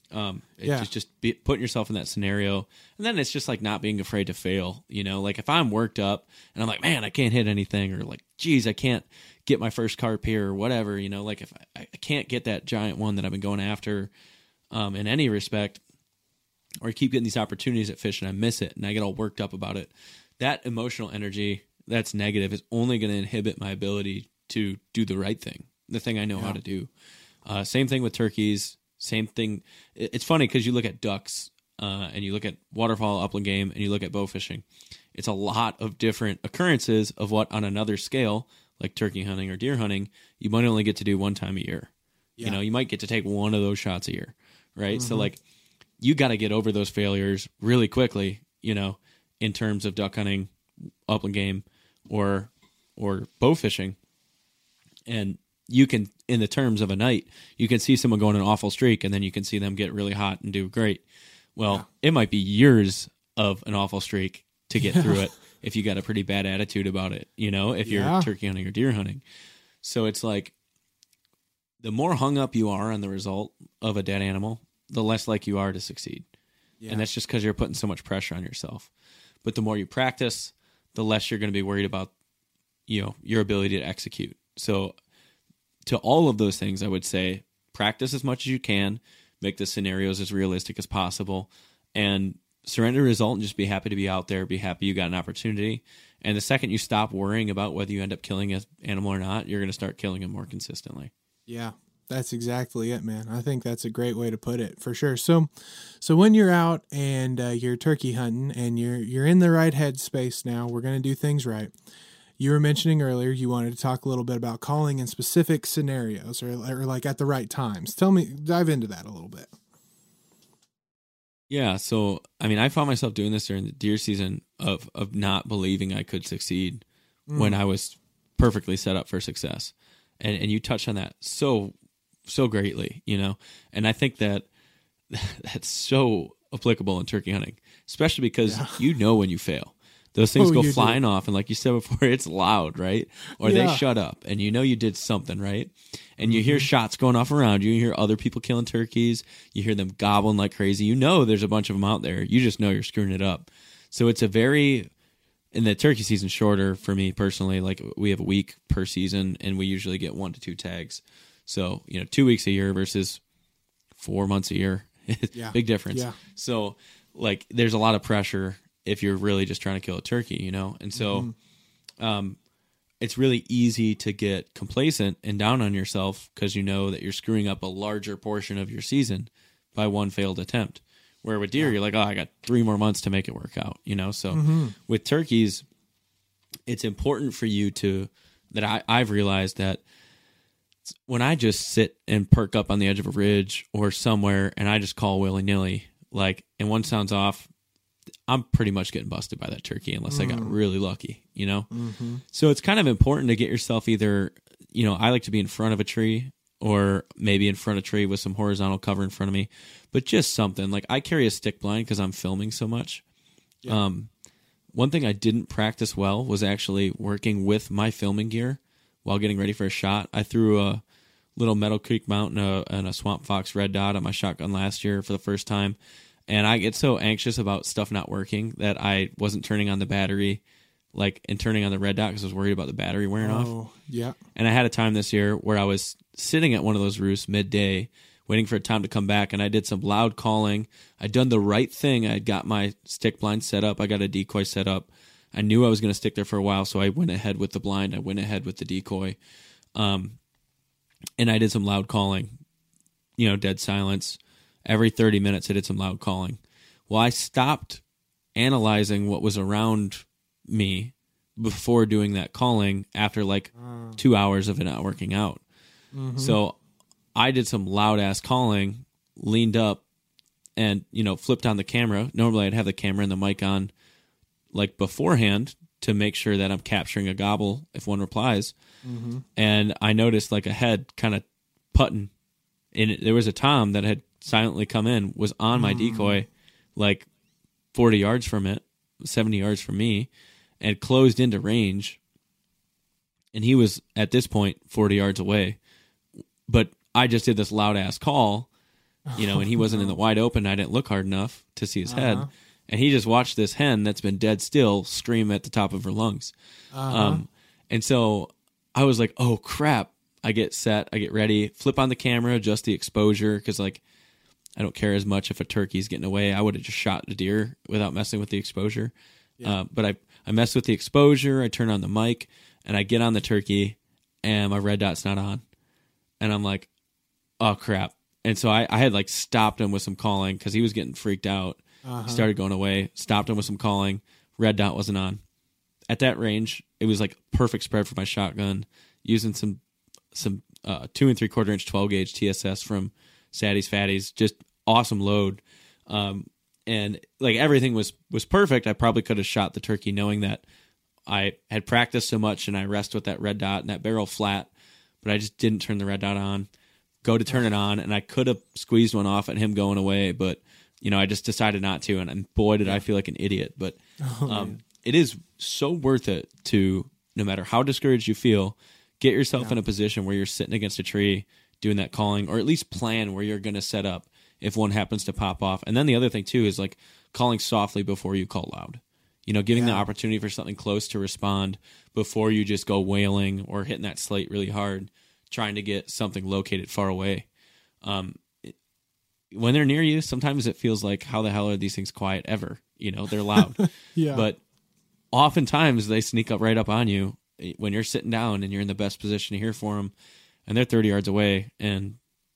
Um, it's Yeah. just, just be, putting yourself in that scenario. And then it's just like not being afraid to fail. You know, like if I'm worked up and I'm like, man, I can't hit anything, or like, geez, I can't get my first carp here or whatever, you know, like if I, I can't get that giant one that I've been going after um, in any respect, or I keep getting these opportunities at fish and I miss it and I get all worked up about it, that emotional energy that's negative is only going to inhibit my ability to do the right thing, the thing I know Yeah. how to do. Uh, same thing with turkeys. Same thing. It's funny because you look at ducks uh, and you look at waterfowl, upland game, and you look at bow fishing. It's a lot of different occurrences of what on another scale, like turkey hunting or deer hunting, you might only get to do one time a year. Yeah. You know, you might get to take one of those shots a year, right? Mm-hmm. So like you got to get over those failures really quickly, you know, in terms of duck hunting, upland game, or or bow fishing. And you can, in the terms of a night, you can see someone go on an awful streak and then you can see them get really hot and do great. Well, yeah. It might be years of an awful streak to get yeah. through it if you got a pretty bad attitude about it, you know, if you're yeah. turkey hunting or deer hunting. So it's like the more hung up you are on the result of a dead animal, the less like you are to succeed. Yeah. And that's just because you're putting so much pressure on yourself. But the more you practice, the less you're going to be worried about, you know, your ability to execute. So to all of those things, I would say practice as much as you can, make the scenarios as realistic as possible, and surrender result and just be happy to be out there, be happy you got an opportunity. And the second you stop worrying about whether you end up killing an animal or not, you're going to start killing them more consistently. Yeah, that's exactly it, man. I think that's a great way to put it, for sure. So so when you're out and uh, you're turkey hunting and you're you're in the right headspace now, we're going to do things right. You were mentioning earlier you wanted to talk a little bit about calling in specific scenarios or, or like at the right times. Tell me, dive into that a little bit. Yeah, so, I mean, I found myself doing this during the deer season of of not believing I could succeed mm. when I was perfectly set up for success. And and you touched on that so, so greatly, you know? And I think that that's so applicable in turkey hunting, especially because yeah. you know when you fail. Those things oh, go flying do. off, and like you said before, it's loud, right? Or yeah. they shut up, and you know you did something, right? And you mm-hmm. hear shots going off around you. You hear other people killing turkeys. You hear them gobbling like crazy. You know there's a bunch of them out there. You just know you're screwing it up. So it's a very, and the turkey season's shorter for me personally. Like we have a week per season, and we usually get one to two tags. So, you know, two weeks a year versus four months a year. yeah. Big difference. Yeah. So, like, there's a lot of pressure if you're really just trying to kill a turkey, you know? And so mm-hmm. um, it's really easy to get complacent and down on yourself because you know that you're screwing up a larger portion of your season by one failed attempt. Where with deer, yeah. you're like, oh, I got three more months to make it work out, you know? So mm-hmm. with turkeys, it's important for you to, that I, I've realized that when I just sit and perk up on the edge of a ridge or somewhere and I just call willy-nilly, like, and one sounds off, I'm pretty much getting busted by that turkey unless mm. I got really lucky, you know? Mm-hmm. So it's kind of important to get yourself either, you know, I like to be in front of a tree or maybe in front of a tree with some horizontal cover in front of me, but just something. Like I carry a stick blind because I'm filming so much. Yeah. Um, one thing I didn't practice well was actually working with my filming gear while getting ready for a shot. I threw a little Meadow Creek mount and a, and a Swamp Fox red dot on my shotgun last year for the first time. And I get so anxious about stuff not working that I wasn't turning on the battery, like, and turning on the red dot because I was worried about the battery wearing oh, off. Yeah. And I had a time this year where I was sitting at one of those roosts midday, waiting for a time to come back, and I did some loud calling. I'd done the right thing. I'd got my stick blind set up. I got a decoy set up. I knew I was going to stick there for a while, so I went ahead with the blind. I went ahead with the decoy. Um, and I did some loud calling, you know, dead silence. Every thirty minutes, I did some loud calling. Well, I stopped analyzing what was around me before doing that calling after like uh. two hours of it not working out. Mm-hmm. So I did some loud-ass calling, leaned up, and, you know, flipped on the camera. Normally, I'd have the camera and the mic on like beforehand to make sure that I'm capturing a gobble if one replies. Mm-hmm. And I noticed like a head kind of putting. And it, there was a tom that had silently come in, was on my decoy like forty yards from it, seventy yards from me, and closed into range. And he was at this point forty yards away. But I just did this loud ass call you know, and he wasn't in the wide open. I didn't look hard enough to see his uh-huh. head. And he just watched this hen that's been dead still scream at the top of her lungs. Uh-huh. Um, and so I was like, oh, crap. I get set. I get ready. Flip on the camera, adjust the exposure, because, like, I don't care as much if a turkey's getting away. I would have just shot the deer without messing with the exposure. Yeah. Uh, but I, I mess with the exposure. I turn on the mic, and I get on the turkey, and my red dot's not on. And I'm like, oh, crap. And so I, I had, like, stopped him with some calling because he was getting freaked out. Uh-huh. He started going away, stopped him with some calling. Red dot wasn't on. At that range, it was like perfect spread for my shotgun, using some some uh, two and three quarter inch twelve gauge T S S from Sadie's Fatties. Just awesome load, um, and like everything was was perfect. I probably could have shot the turkey knowing that I had practiced so much and I rest with that red dot and that barrel flat, but I just didn't turn the red dot on. Go to turn it on, and I could have squeezed one off at him going away, but you know, I just decided not to, and, and boy, did I feel like an idiot. But oh, um, it is so worth it to, no matter how discouraged you feel, get yourself yeah. in a position where you're sitting against a tree doing that calling, or at least plan where you're going to set up if one happens to pop off. And then the other thing, too, is like calling softly before you call loud. You know, giving yeah. the opportunity for something close to respond before you just go wailing or hitting that slate really hard, trying to get something located far away. Um When they're near you, sometimes it feels like, how the hell are these things quiet ever? You know, they're loud. yeah. But oftentimes they sneak up right up on you when you're sitting down and you're in the best position to hear for them, and they're thirty yards away, and,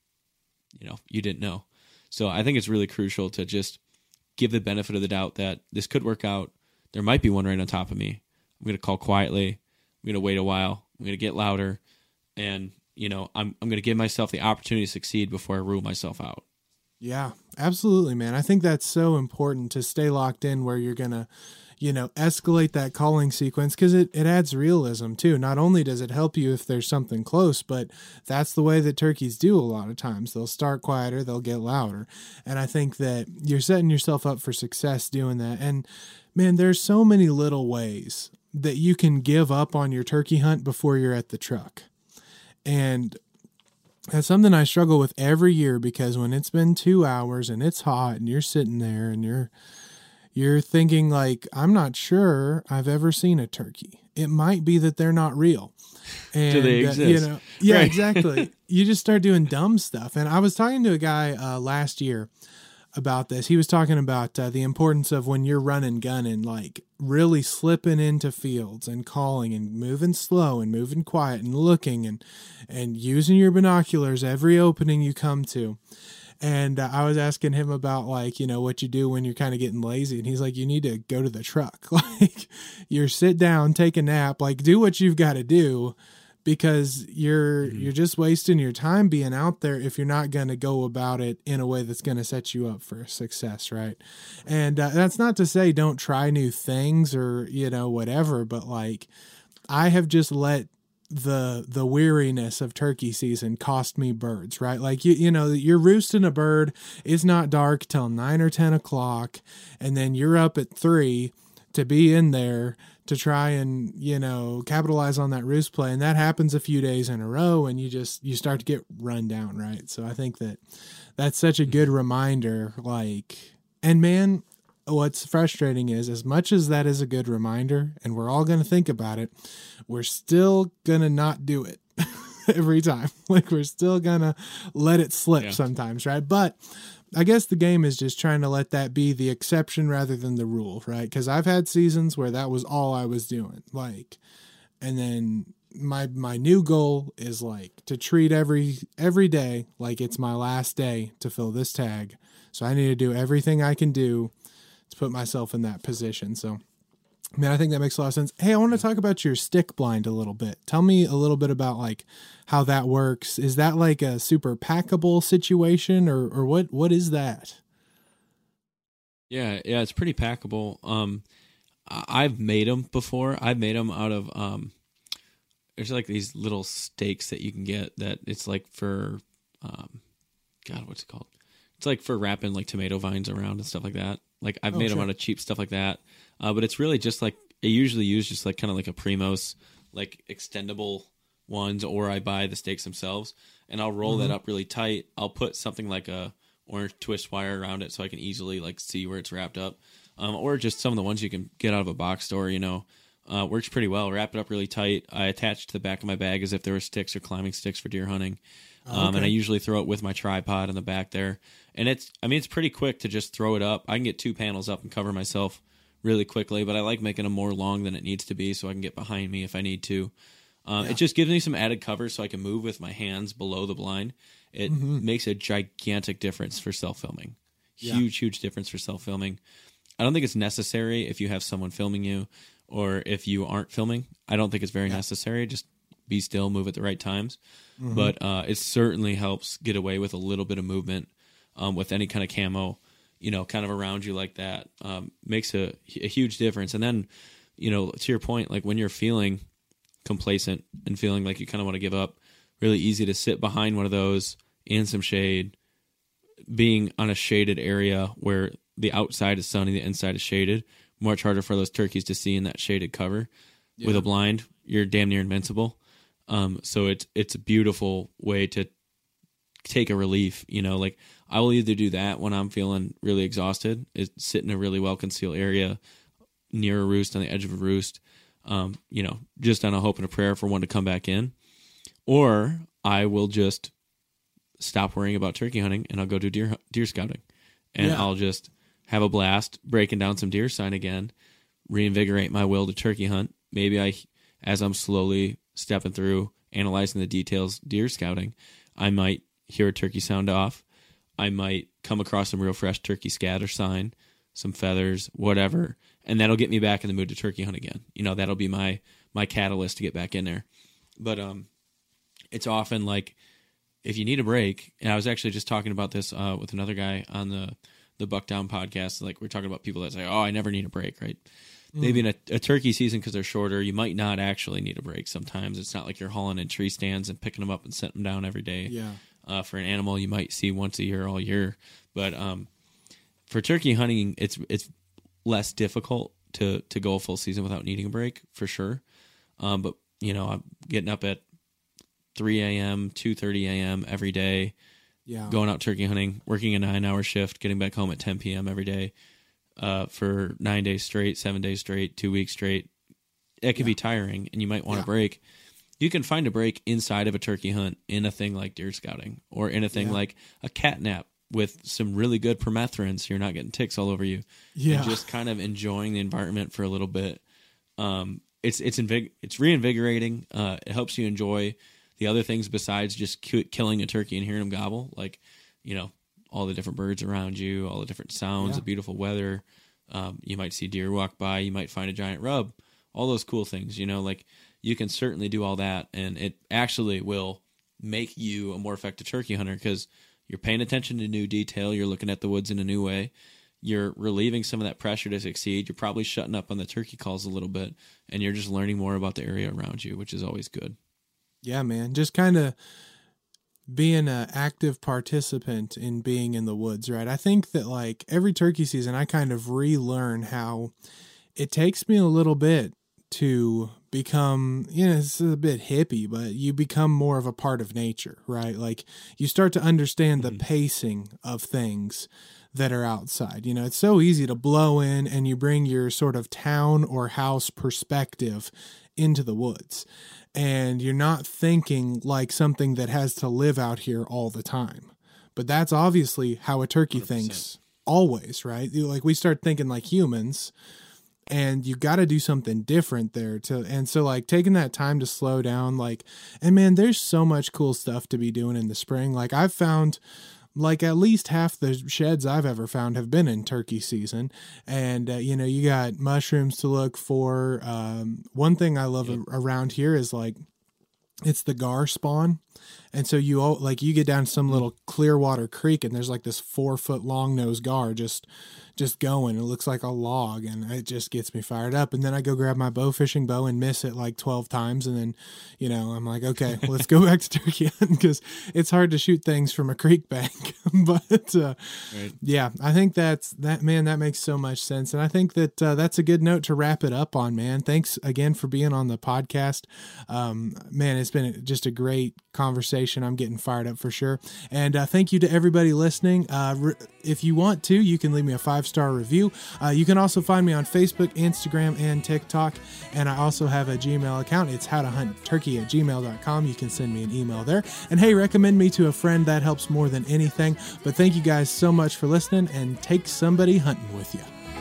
you know, you didn't know. So I think it's really crucial to just give the benefit of the doubt that this could work out. There might be one right on top of me. I'm going to call quietly. I'm going to wait a while. I'm going to get louder. And, you know, I'm I'm going to give myself the opportunity to succeed before I rule myself out. Yeah, absolutely, man. I think that's so important to stay locked in where you're going to, you know, escalate that calling sequence, because it, it adds realism too. Not only does it help you if there's something close, but that's the way that turkeys do a lot of times. They'll start quieter, they'll get louder. And I think that you're setting yourself up for success doing that. And man, there's so many little ways that you can give up on your turkey hunt before you're at the truck. And that's something I struggle with every year, because when it's been two hours and it's hot and you're sitting there and you're you're thinking like, I'm not sure I've ever seen a turkey. It might be that they're not real. And, Do they exist? Uh, you know, yeah, right. exactly. You just start doing dumb stuff. And I was talking to a guy uh, last year about this. He was talking about uh, the importance of when you're running gunning, like really slipping into fields and calling and moving slow and moving quiet and looking and, and using your binoculars every opening you come to. And uh, I was asking him about, like, you know, what you do when you're kind of getting lazy. And he's like, you need to go to the truck. Like, you're sit down, take a nap, like do what you've got to do, because you're mm-hmm. you're just wasting your time being out there if you're not going to go about it in a way that's going to set you up for success, right? And uh, that's not to say don't try new things or, you know, whatever, but like I have just let the the weariness of turkey season cost me birds, right? Like, you you know, you're roosting a bird, it's not dark till nine or ten o'clock, and then you're up at three to be in there to try and, you know, capitalize on that roost play. And that happens a few days in a row, and you just, you start to get run down. Right. So I think that that's such a good reminder. Like, and man, what's frustrating is, as much as that is a good reminder and we're all going to think about it, we're still going to not do it every time. Like, we're still going to let it slip yeah. sometimes. Right. But I guess the game is just trying to let that be the exception rather than the rule, right? Because I've had seasons where that was all I was doing, like, and then my my new goal is like to treat every every day like it's my last day to fill this tag. So I need to do everything I can do to put myself in that position. So, man, I think that makes a lot of sense. Hey, I want to talk about your stick blind a little bit. Tell me a little bit about like how that works. Is that like a super packable situation, or or what what is that? Yeah, yeah, it's pretty packable. Um, I've made them before. I've made them out of um, there's like these little stakes that you can get that it's like for um, God, what's it called? It's like for wrapping like tomato vines around and stuff like that. Like I've oh, made sure. them out of cheap stuff like that. Uh, but it's really just like, I usually use just like kind of like a Primos, like extendable ones, or I buy the stakes themselves and I'll roll mm-hmm. that up really tight. I'll put something like a or twist wire around it so I can easily like see where it's wrapped up. Um, or just some of the ones you can get out of a box store, you know, uh, works pretty well. Wrap it up really tight. I attach to the back of my bag as if there were sticks or climbing sticks for deer hunting. Um, okay. And I usually throw it with my tripod in the back there. And it's, I mean, it's pretty quick to just throw it up. I can get two panels up and cover myself really quickly, but I like making them more long than it needs to be so I can get behind me if I need to. Um, yeah. It just gives me some added cover so I can move with my hands below the blind. It mm-hmm. makes a gigantic difference for self-filming. Huge, yeah. huge difference for self-filming. I don't think it's necessary if you have someone filming you or if you aren't filming. I don't think it's very yeah. necessary. Just be still, move at the right times. Mm-hmm. But uh, it certainly helps get away with a little bit of movement um, with any kind of camo, you know, kind of around you like that. Um, makes a, a huge difference. And then, you know, to your point, like when you're feeling complacent and feeling like you kind of want to give up, really easy to sit behind one of those in some shade, being on a shaded area where the outside is sunny, the inside is shaded. Much harder for those turkeys to see in that shaded cover. Yeah. With a blind, you're damn near invincible. Um, so it's it's a beautiful way to take a relief. You know, like I will either do that when I'm feeling really exhausted, is sit in a really well concealed area near a roost, on the edge of a roost, um, you know, just on a hope and a prayer for one to come back in, or I will just stop worrying about turkey hunting and I'll go do deer deer scouting, and yeah. I'll just have a blast breaking down some deer sign again, reinvigorate my will to turkey hunt. Maybe I, as I'm slowly stepping through, analyzing the details, deer scouting, I might hear a turkey sound off. I might come across some real fresh turkey scatter sign, some feathers, whatever, and that'll get me back in the mood to turkey hunt again. You know, that'll be my my catalyst to get back in there. But um, it's often like if you need a break, and I was actually just talking about this uh, with another guy on the the Buck Down podcast. Like we're talking about people that say, "Oh, I never need a break," right? Mm. Maybe in a, a turkey season because they're shorter, you might not actually need a break. Sometimes it's not like you're hauling in tree stands and picking them up and setting them down every day. Yeah. Uh, for an animal you might see once a year all year, but um, for turkey hunting, it's it's less difficult to to go a full season without needing a break for sure. Um, but you know, I'm getting up at three a.m., two thirty a.m. every day. Yeah. Going out turkey hunting, working a nine-hour shift, getting back home at ten p.m. every day uh, for nine days straight, seven days straight, two weeks straight. It can yeah. be tiring, and you might want yeah. a break. You can find a break inside of a turkey hunt in a thing like deer scouting, or in a thing yeah. like a cat nap with some really good permethrin so you're not getting ticks all over you. Yeah. And just kind of enjoying the environment for a little bit. Um, it's it's invig- it's reinvigorating. Uh, it helps you enjoy the other things besides just ki- killing a turkey and hearing them gobble, like, you know, all the different birds around you, all the different sounds, yeah. the beautiful weather. Um, you might see deer walk by. You might find a giant rub. All those cool things, you know, like you can certainly do all that, and it actually will make you a more effective turkey hunter because you're paying attention to new detail. You're looking at the woods in a new way. You're relieving some of that pressure to succeed. You're probably shutting up on the turkey calls a little bit, and you're just learning more about the area around you, which is always good. Yeah, man. Just kind of being an active participant in being in the woods, right? I think that like every turkey season, I kind of relearn how it takes me a little bit to become, you know, it's a bit hippie, but you become more of a part of nature, right? Like you start to understand mm-hmm. the pacing of things that are outside. You know, it's so easy to blow in and you bring your sort of town or house perspective into the woods. And you're not thinking like something that has to live out here all the time. But that's obviously how a turkey one hundred percent thinks always, right? You, like we start thinking like humans, and you got to do something different there to, and so like taking that time to slow down, like, and man, there's so much cool stuff to be doing in the spring. Like I've found like at least half the sheds I've ever found have been in turkey season. And, uh, you know, you got mushrooms to look for. Um, one thing I love yep. a- around here is like, it's the gar spawn. And so you all like, you get down some little Clearwater Creek and there's like this four foot long nose gar just, just going. It looks like a log and it just gets me fired up. And then I go grab my bow fishing bow and miss it like twelve times. And then, you know, I'm like, okay, well, let's go back to turkey hunting because it's hard to shoot things from a creek bank. but uh, right. yeah, I think that's that, man, that makes so much sense. And I think that uh, that's a good note to wrap it up on, man. Thanks again for being on the podcast. Um, man, it's been just a great conversation conversation. I'm getting fired up for sure. And uh, thank you to everybody listening. Uh, re- if you want to, you can leave me a five-star review. Uh, you can also find me on Facebook, Instagram, and TikTok. And I also have a Gmail account. It's howtohuntturkey at gmail dot com. You can send me an email there. And hey, recommend me to a friend. That helps more than anything. But thank you guys so much for listening, and take somebody hunting with you.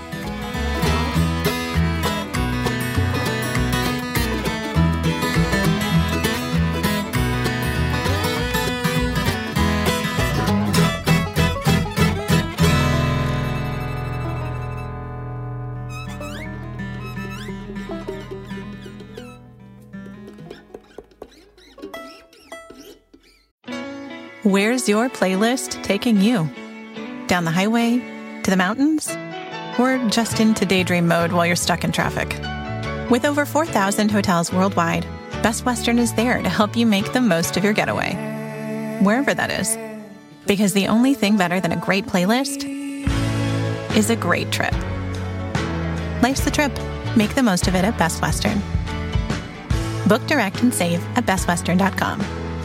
Where's your playlist taking you? Down the highway? To the mountains? Or just into daydream mode while you're stuck in traffic? With over four thousand hotels worldwide, Best Western is there to help you make the most of your getaway, wherever that is. Because the only thing better than a great playlist is a great trip. Life's the trip. Make the most of it at Best Western. Book direct and save at best western dot com.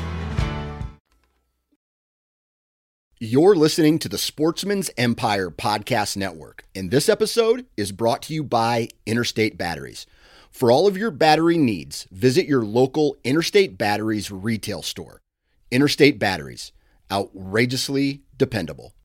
You're listening to the Sportsman's Empire Podcast Network, and this episode is brought to you by Interstate Batteries. For all of your battery needs, visit your local Interstate Batteries retail store. Interstate Batteries, outrageously dependable.